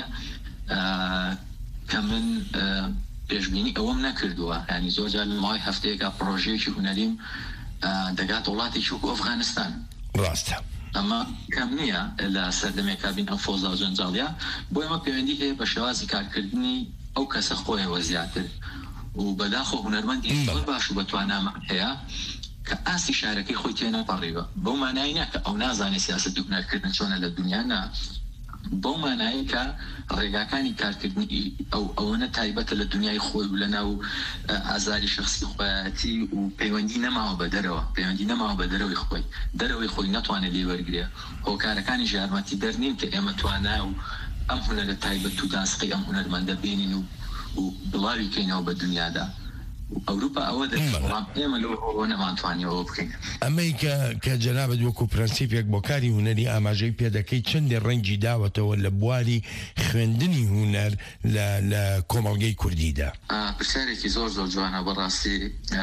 Speaker 17: کە من پێشبینی ئەوەم نەکردووە. ینی زۆر جار لە ماوەی هەفتەیەکە پرۆژەیەکی هونەریم دەگات وڵاتێکی وەکو ئەفغانستان.
Speaker 16: ڕاستە
Speaker 17: ئەمە کەم نییە لە سەردەمێکا بین ئەم فۆزا و جەنجاڵیە، بۆ ئێمە پەیوەندی هەیە بە شێوازی کارکردنی ئەو کەسە خۆیەوە زیاتر و بەداخۆ هونەرمەندی زۆر باش و بەتوانامان هەیە کە ئاسی شارەکەی خۆی تێنەپەڕیوە. بەو مانای نە کە ئەو نازانێت سیاسەتی هونەرکردن چۆنە لە دنیا نا، بەو مانایی کە ڕێگاکانی کارکردنی ئەوەنە تایبەتە لە دنیای خۆی و لەناو ئازاری شخصی خۆیەتی و پەیوەندی نەماوە بە دەرەوە، پەیوەندی نەماوە بە دەرەوەی خۆی، دەرەوەی خۆی ناتوانێت لێ وەرگرێ. هۆکارەکانی ژارمەتی دەرنین کە ئێمە توانە و ئەم هونەرە تایبەت و داسقی ئەم هونەرمەندە بینین و بڵاوی کەینەوە بە دنیادا. ئەوروپا ئەوە دەڵام ئێمە لەوە نەمانتوانیەوە بکەین.
Speaker 16: ئەمەی کە جەنابەت وەکو پرەنسیپێک بۆ کاری هونەری ئاماژەی پێدەکەی چەندێ ڕەنگی داوەتەوە لە بواری خوێندنی هونەر لە کۆمەڵگەی کوردیدا.
Speaker 17: پرسیارێکی زۆر زۆر جوانە بەڕاستی.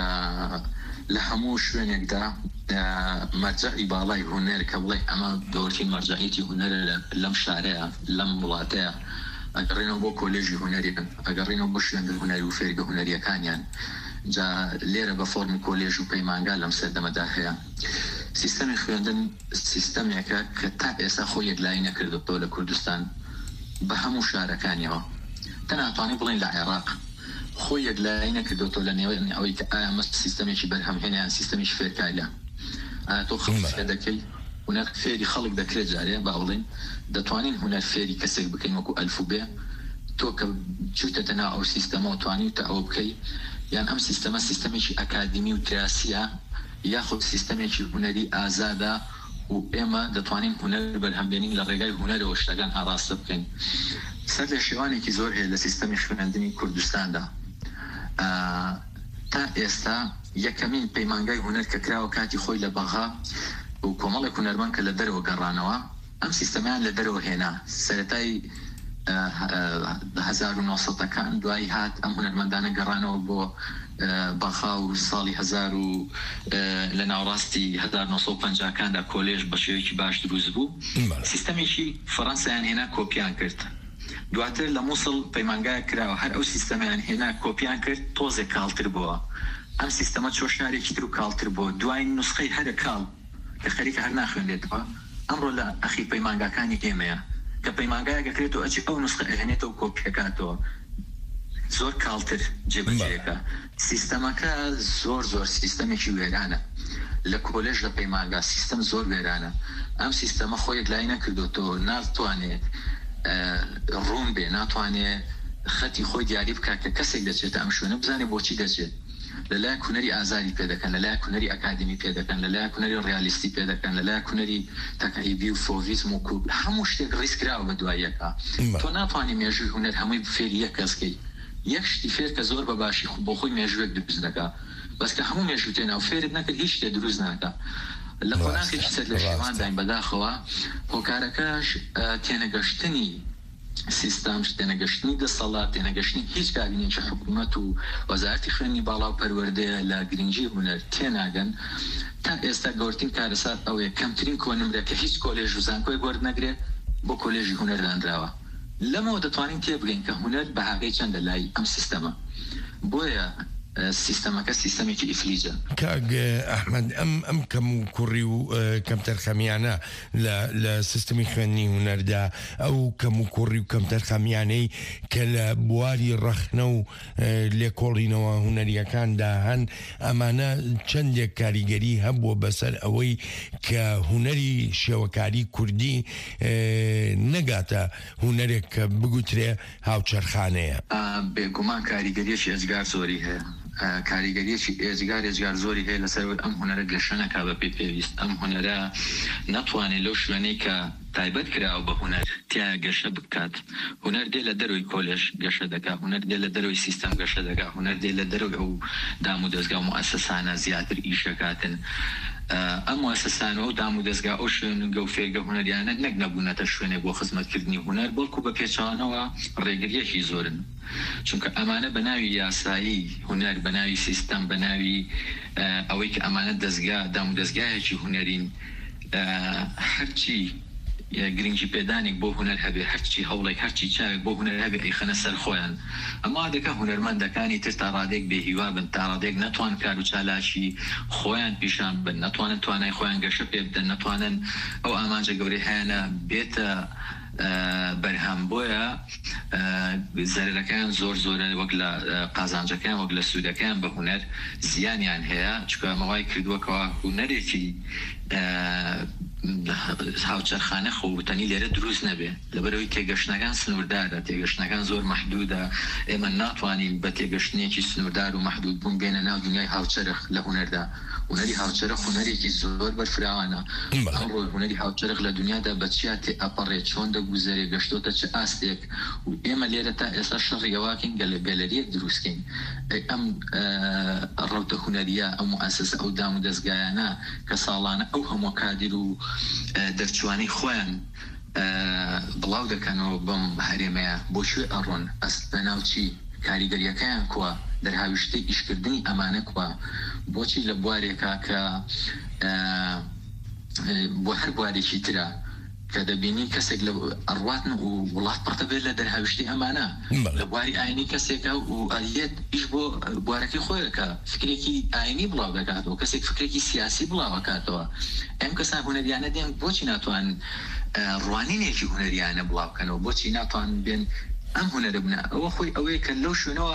Speaker 17: لە هەموو شوێنێکدا مەرجعی باڵای هونەر کە بڵێ ئەمە دەورترین مەرجعیەتی هونەرە لەم شارەیە لەم وڵاتەیە، ئەگەڕێنەوە بۆ کۆلێژی هونەری بن، ئەگەڕێنەوە بۆ شوێنگە هونەری و فێرگە هونەریەکانیان. جا لێرە بە فۆرمی کۆلێژ و پەیمانگا لەم سەردەمەدا هەیە. سیستەمی خوێندن سیستەمێکە کە تا ئێستا خۆی یەکلایی نەکردوەوە لە کوردستان بە هەموو شارەکانیەوە. تەناتوانی بڵێن لە عێراق خۆی یەکلایی نەکردوەوە لە نێوەی ئەوەی کە ئایا مەست سیستەمێکی بەرهەمهێنیان سیستەمیش فێرکایلە. ئایا تۆ خەڵک فێر دەکەی هونەر فێری خەڵک دەکرێت جارێ با بڵێن دەتوانین هونەر فێری کەسێک بکەین وەکو ئەلفوبێ، تۆ کە چوتەتە ناو ئەو سیستەمە و توانیتە ئەوە بکەی، یان ئەم سیستەمە سیستەمێکی ئەکادمی و تراسیە یاخود سیستەمێکی هونەری ئازادە و ئێمە دەتوانین هونەر بەرهەمبێنین لە ڕێگای هونەرەوە شتەکان ئاڕاستە بکەین. سەر لە شێوانێکی زۆر هەیە لە سیستەمی خوێندنی کوردستاندا. تا ئێستا یەکەمین پەیمانگای هونەر کە کراوە کاتی خۆی لە بەغا و کۆمەڵێک هونەرمەند کە لە دەرەوە گەڕانەوە، ئەم سیستەمیان لە دەرەوە هێنا. سەرەتای 1970ەکان دوای هات ئەم هونەرمەندانە گەڕانەوە بۆ بەخا و ساڵی 1000 و لە ناوڕاستی 1950کاندا کۆلێژ بە شێوەیەکی باش دروست بوو. سیستەمێکی فەڕەنسایان هێنا کۆپیان کرد. دواتر لە مووسڵ پەیمانگای کراوە هەر ئەو سیستەمیان هێنا کۆپیان کرد تۆزێک کاڵتر بووە. ئەم سیستەمە چۆ شارێکی تر و کاڵتر بووە. دوای نوسخەی هەرە کاڵ کە خەریکە هەر ناخوێنێتەوە ئەمڕۆ لە ئەخی پەیمانگاکانی ئێمەیە کە پەیمانگایەکەکرێتەوە ئەچی ئەو نوسخە ئەهێنێتەوە کۆپیەکاتەوە زۆر کاڵتر جێبەجێەکە. سیستەمەکە زۆر سیستەمێکی وێرانە لە کۆلێژ لە پەیمانگا سیستەم زۆر وێرانە. ئەم سیستەمە خۆی یەکلایی نەکردوەوە، ناتوانێت ڕوون بێ، ناتوانێت خەتی خۆی دیاری بکات کە کەسێک دەچێت ئەم شوێنە بزانێ بۆچی دەچێت. لەلای هونەری ئازاری پێدەکەن، لەلای هونەری ئەکادمی پێدەکەن، لەلای هونەری ڕیالیستی پێدەکەن، لەلای هونەری تەکایبی و فۆڤیزم و کوب هەموو شتێک ڕیسکراوە بە دواییەکە. تۆ ناتوانانی مێژووی هونەر هەمووی فێری یەک کەسکەی. یەک شتی فێر کە زۆر بەباشی بۆ خۆی مێژووێک دروست دەکا، بەس کە هەموو مێژوو تێناو فێرت نەکرد هیچ شتێ دروست ناکە. لە قۆناغێکی سەر لە شێوان داین بەداخەوە هۆکارەکەش تێنەگەشتنی سیستم تێنەگەشتنی دەسەڵات تێنەگەشتنی هیچ کابینێکی حکوومەت و وەزارەتی خوێندنی باڵا و پەروەردەیە لە گرنگی هونەر تێناگەن. تا ئێستا گەورەترین کارەسات ئەوەیە کەمترین کۆنمرە کە هیچ کۆلێژ و زانکۆی وەرد نەگرێت بۆ کۆلێژی هونەر دانراوە. لەمەوە دەتوانین تێبگەین کە هونەر بەهاگەی چەندە لای ئەم سیستەمە. بۆیە سیستەمەکە سیستەمێکی ئیفلیجە.
Speaker 16: کاگ ئەحمەد ئەم کەم و کوڕی و کەمتەر خەمیانە لە سیستەمی خوێندنی هونەردا ئەو کەم و کوڕی و کەمتەر خەمیانەی کە لە بواری ڕەخنە و لێکۆڵینەوە هونەریەکاندا هەن ئەمانە چەندێک کاریگەری هەبووە بەسەر ئەوەی کە هونەری شێوەکاری کوردی نەگاتە هونەرێک کە بگوترێ هاوچەرخانەیە.
Speaker 17: بێگومان کاریگەریەشی ئەجگار زۆری هەیە. کاریگەریەکی ئێجگار زۆری هەیە لەسەر ئەم هوەرە گەشەنەکە بە پێویست ئەم هوەرە ناتوانێت لەو شوێنەی کە تایبەت کراوە بە هوەر تیا گەشە بکات هوەر دێ لە دەروی کۆلێژ گەشە دەکات هوەر دێ لە دەروی سیستەم گەشە دەکات هوەر دێ لە دەروی ئەو دام و دەستگا و موسسانە زیاتر ئیشەکاتن ئەم موسسانە و دام و دەستگا ئەو شوێن و گەوفێگە هوەریانە نەک نەبوونەتە شوێنێک بۆ خزمەتکردنی هوەر بەڵکو بە پێچوانەوە ڕێگریەکی زۆرن چونکە ئەمانە بە ناوی یاسایی هوەر بە ناوی سیستەم بە ناوی ئەوەی کە ئەمانە دەستگا دام و دەستگایەکی هوەرین هەرچی گرنگی پێدانێک بۆ هوەر هەبێ هەرچی هەوڵێک هەرچی چاوێک بۆ هوەر هەبێ ئەیخەنە سەر خۆیان ئەما دەکە هوەرمەندەکانی تر تا ڕادێک بێهیوا بن تا ڕادێک نەتوان کار و چالاشی خۆیان پیشان بن نەتوانن توانای خۆیان گەشە پێ بدەن نەتوانن ئەو ئامانجە گەورەی هەیەە بێتە بەرهەم بۆیە زەرەکان زۆرە وەک لە قازانجەکان وەک لە سوودەکان بە هوەر زیانیان هەیە چکە مەوای کردووەکەوە هوەرێکی هاوچەرخانە خۆوتنی لێرە دروست نەبێ لەبەرەوەی تێگەشتەکان سنووردارە تێگەشتەکان زۆر مەحدودە ئێمە ناتوانین بە تێگەشتنێکی سنووردار و مەحدود بوون بێنە ناو دنیای هاوچەرخ لە هوەردا هوەری هاوچەرخ هوەرێکی زۆر بەرفراوانە ئەمڕۆ هوەری هاوچەرخ لە دنیادا بە چیا تێ ئەپەڕێت چۆن دەگوزەرێ گەشتۆتە چه ئاستێک و ئێمە لێرە تا ئێستا شەڕیەواکەین گەلەریەک دروستکەین ئەم ڕەوتە هوەریە ئەم موسسە ئەو دام و دەستگایانە کە ساڵانە ئەو هەموو کادر و دەرچوانی خۆیان بڵاو دەکەنەوە بەم هەرێمەیە بۆ شوێ ئەڕۆن ئەس بەناوچی کاریگەریەکەیان کووە دەرهاویشتەی ئیشکردنی ئەمانە کووە بۆچی لە بوارێکە کە بۆ هەر بوارێکی ترە کە دەبینی کەسێک لە ئەڕواتن و وڵات پڕتەبێت لە دەرهاویشتی ئەمانە لە بواری ئاینی کەسێکە و ئەلیێت ئیش بۆ بوارەکەی خۆیەکە فکرێکی ئاینی بڵاو دەکاتەوە کەسێک فکرێکی سیاسی بڵاوەکاتەوە ئەم کەسان هوەریانە دێن بۆچی ناتوان ڕوانینێکی هوەریانە بڵاوکەنەوە بۆچی ناتوان بێن ئەم هوەرە بنە ئەوە خۆی ئەوەیە کە لەو شوێنەوە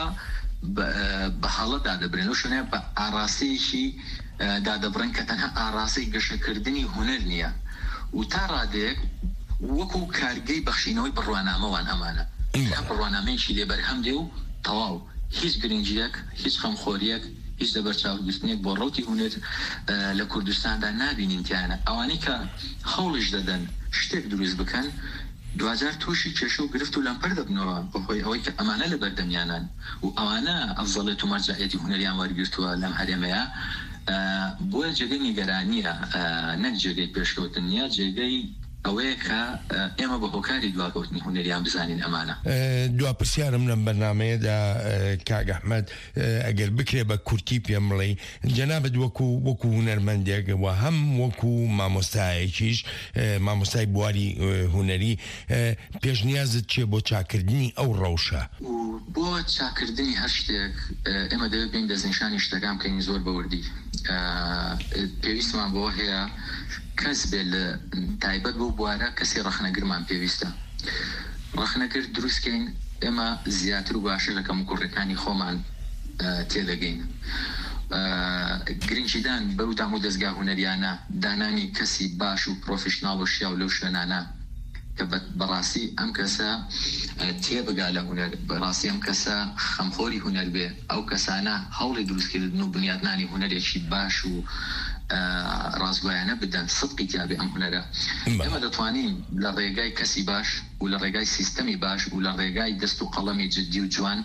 Speaker 17: بە حاڵەت دادەبرێن لەو شوێنەیە بە ئاراسەیەکی دادەبڕن کە تەنها ئاراسەی گەشەکردنی هوەر نییە و تا ڕادێک وەکو کارگەی بەخشینەوەی بڕوانامەوان ئەمانە بڕوانامەیەکی لێبەرهەم دێ و تەواو هیچ گرنگیەک هیچ خەمخۆریەک هیچ دەبەرچاوگوستنێک بۆ ڕەوتی هوەر لە کوردستاندا نابینینتیانە ئەوانەی کە هەوڵش دەدەن شتێک دروست بکەن دوجار تووشی کێشە و گرفت و لەمپەر دەبنەوە بەخۆی ئەوەی کە ئەمانە لە بەردەمیانان و ئەوانە ئەفزەڵێت و مەرجعیەتی هوەریان وەرگرتووە لەم هەرێمەیە بۆیە جێگەی نیگەرانیە نەک جێگەی پێشکەوتن نیە جێگەی ئەوەیە کە ئێمە بە هۆکاری دواکەوتنی هوەریان بزانین ئەمانە
Speaker 16: دوا پرسیارم لەم بەرنامەیەدا کاک ئەحمەد ئەگەر بکرێ بە کورتی پێم بڵێ جەنابەت وەکو هوەرمەندێک و هەم وەکو مامۆستایەکیش مامۆستای بواری هوەری پێشنیازت چێ بۆ چاکردنی ئەو ڕەوشە
Speaker 17: بۆ چاکردنی هەر شتێک ئێمە دەوێت بین دەستنیشانی شتەکان بکەین زۆر بەوردی پێویستمان بۆ هەیە کەس بێت لە تایبەت بۆ بوارە کەسی ڕەخنەگرمان پێویستە ڕەخنەگر دروستکەین ئێمە زیاتر و باشە لە کەم کوڕەکانی خۆمان تێدەگەین گرنگیدان بەو دام و دەستگا هوەریانە دانانی کەسی باش و پرۆفشناڵ و شیا و لەو شوێنانە کە بەڕاستی ئەم کەسە تێبگا لە هوەر بەڕاستی ئەم کەسە خەمخۆری هوەر بێ ئەو کەسانە هەوڵی دروستکردن و بنیادنانی هوەرێکی باش و ڕازگویانە بدەن سدقی تیابێ ئەم هوەرە ئێمە دەتوانین لە ڕێگای کەسی باش و لە ڕێگای سیستەمی باش و لە ڕێگای دەست و قەڵەمی جددی و جوان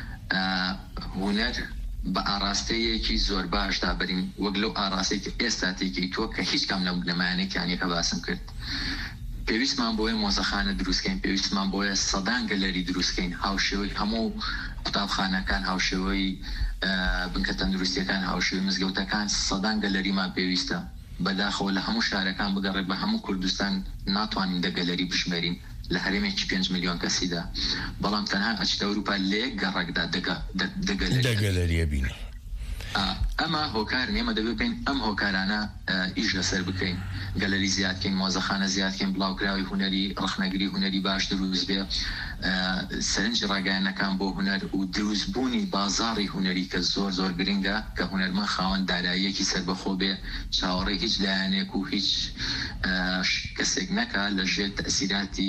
Speaker 17: هوەر بە ئاراستەیەکی زۆر باشدا بەرین وەک لەو ئاراستەیەکی ئێستا تێکی تۆ کە هیچ کام لەمایانێکیانەکە باسم کرد پێویستمان بۆیە مۆزەخانە دروستکەین پێویستمان بۆیە سەدان گەلەری دروستکەین هاوشێوەی هەموو قوتابخانەکان هاوشێوەی بنکە تەندروستیەکان هاوشێوەی مزگەوتەکان سەدان گەلەریمان پێویستە بەداخەوە لە هەموو شارەکان بگەڕێت بە هەموو کوردستان ناتوانین دەگەلەری بشمێرین لە هەرێمێکی 5 میلیۆن کەسیدا بەڵام تەنها ئەچتە ئەوروپا لە یەک گەڕێکدا
Speaker 16: دەگەلەریە بینی
Speaker 17: ئەمە هۆکار نێمە دەبێت بین ئەم هۆکارانە ئیش لەسەر بکەین گەلەری زیادکەین مۆزەخانە زیادکەین بڵاوکراوی هوەری ڕەخنەگری هوەری باش دروست بێ سەرنج ڕاگەیانەکان بۆ هوەر و دروستبوونی بازاڕی هوەری کە زۆر زۆر گرنگە کە هوەرمەند خاوەن داراییەکی سەربەخۆ بێ چاوەڕێ هیچ لایەنێک و هیچ کەسێک نەکە لە ژێر تەسیراتی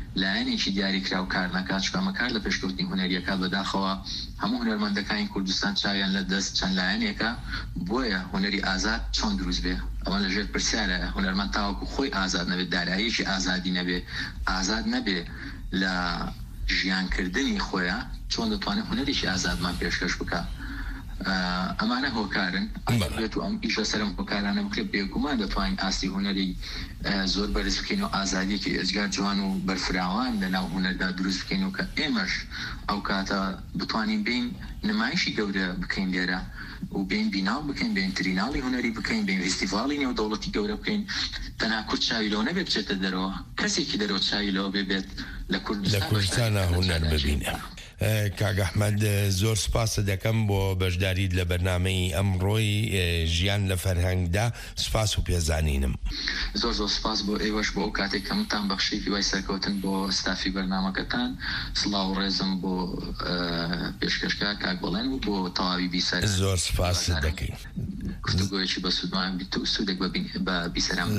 Speaker 17: لایەنێکی دیاریکرا و کار نکات چکامە کار لە پێشکەوتنی هونەریەکە بەداخەوە هەموو هونەرمەندەکانی کوردستان چاویان لە دەست چەند لایەنێکە بۆیە هونەری ئازاد چۆن دروست بێ ئەمە لەژێر پرسیارە هونەرمەند تاوەکو خۆی ئازاد نەبێت داراییەکی ئازادی نەبێ ئازاد نەبێ لە ژیانکردنی خۆیان چۆن دەتوانێت هونەرێکی ئازادمان پێشکەش بکە ئەمانە هۆکارن بێت و ئەم ئیشە سەرم هۆکارانە بکرێت بێگومان دەتوانین ئاستی هونەری زۆر بەرز بکەین و ئازادیەکی ئێجگار جوان و بەرفراوان لە ناو هونەردا دروست بکەین و کە ئێمەش ئەو کاتە بتوانین بین نمایشی گەورە بکەین لێرە و بین بیناو بکەین بین تریناڵی هونەری بکەین بین فستیڤاڵی نێودەوڵەتی گەورە بکەین تەنها کورد چاوی لەو نەبێت بچێتە دەرەوە کەسێکی دەرەوە چاوی لەوە بێت لە
Speaker 16: کوردستانە هونەر ببینە. کاک ئەحمەد زۆر سپاسە دەکەم بۆ بەشداریت لە بەرنامەی ئەمڕۆی ژیان لە فەرهەنگدا سپاس و پێزانینم
Speaker 17: زۆر سپاس بۆ ئێوەش بۆ ئەو کاتێک کەمتان بەخشێکی وای سەرکەوتن بۆ ستافی بەرنامەکەتان سڵاو و ڕێزم بۆ پێشکەشکە کاک بەڵێن و بۆ تەواوی بیسەر
Speaker 16: زۆر سپاس دەکەین
Speaker 17: گفتوگۆیەکی بە سوودمان بیت و سوودێک بە بیسەرام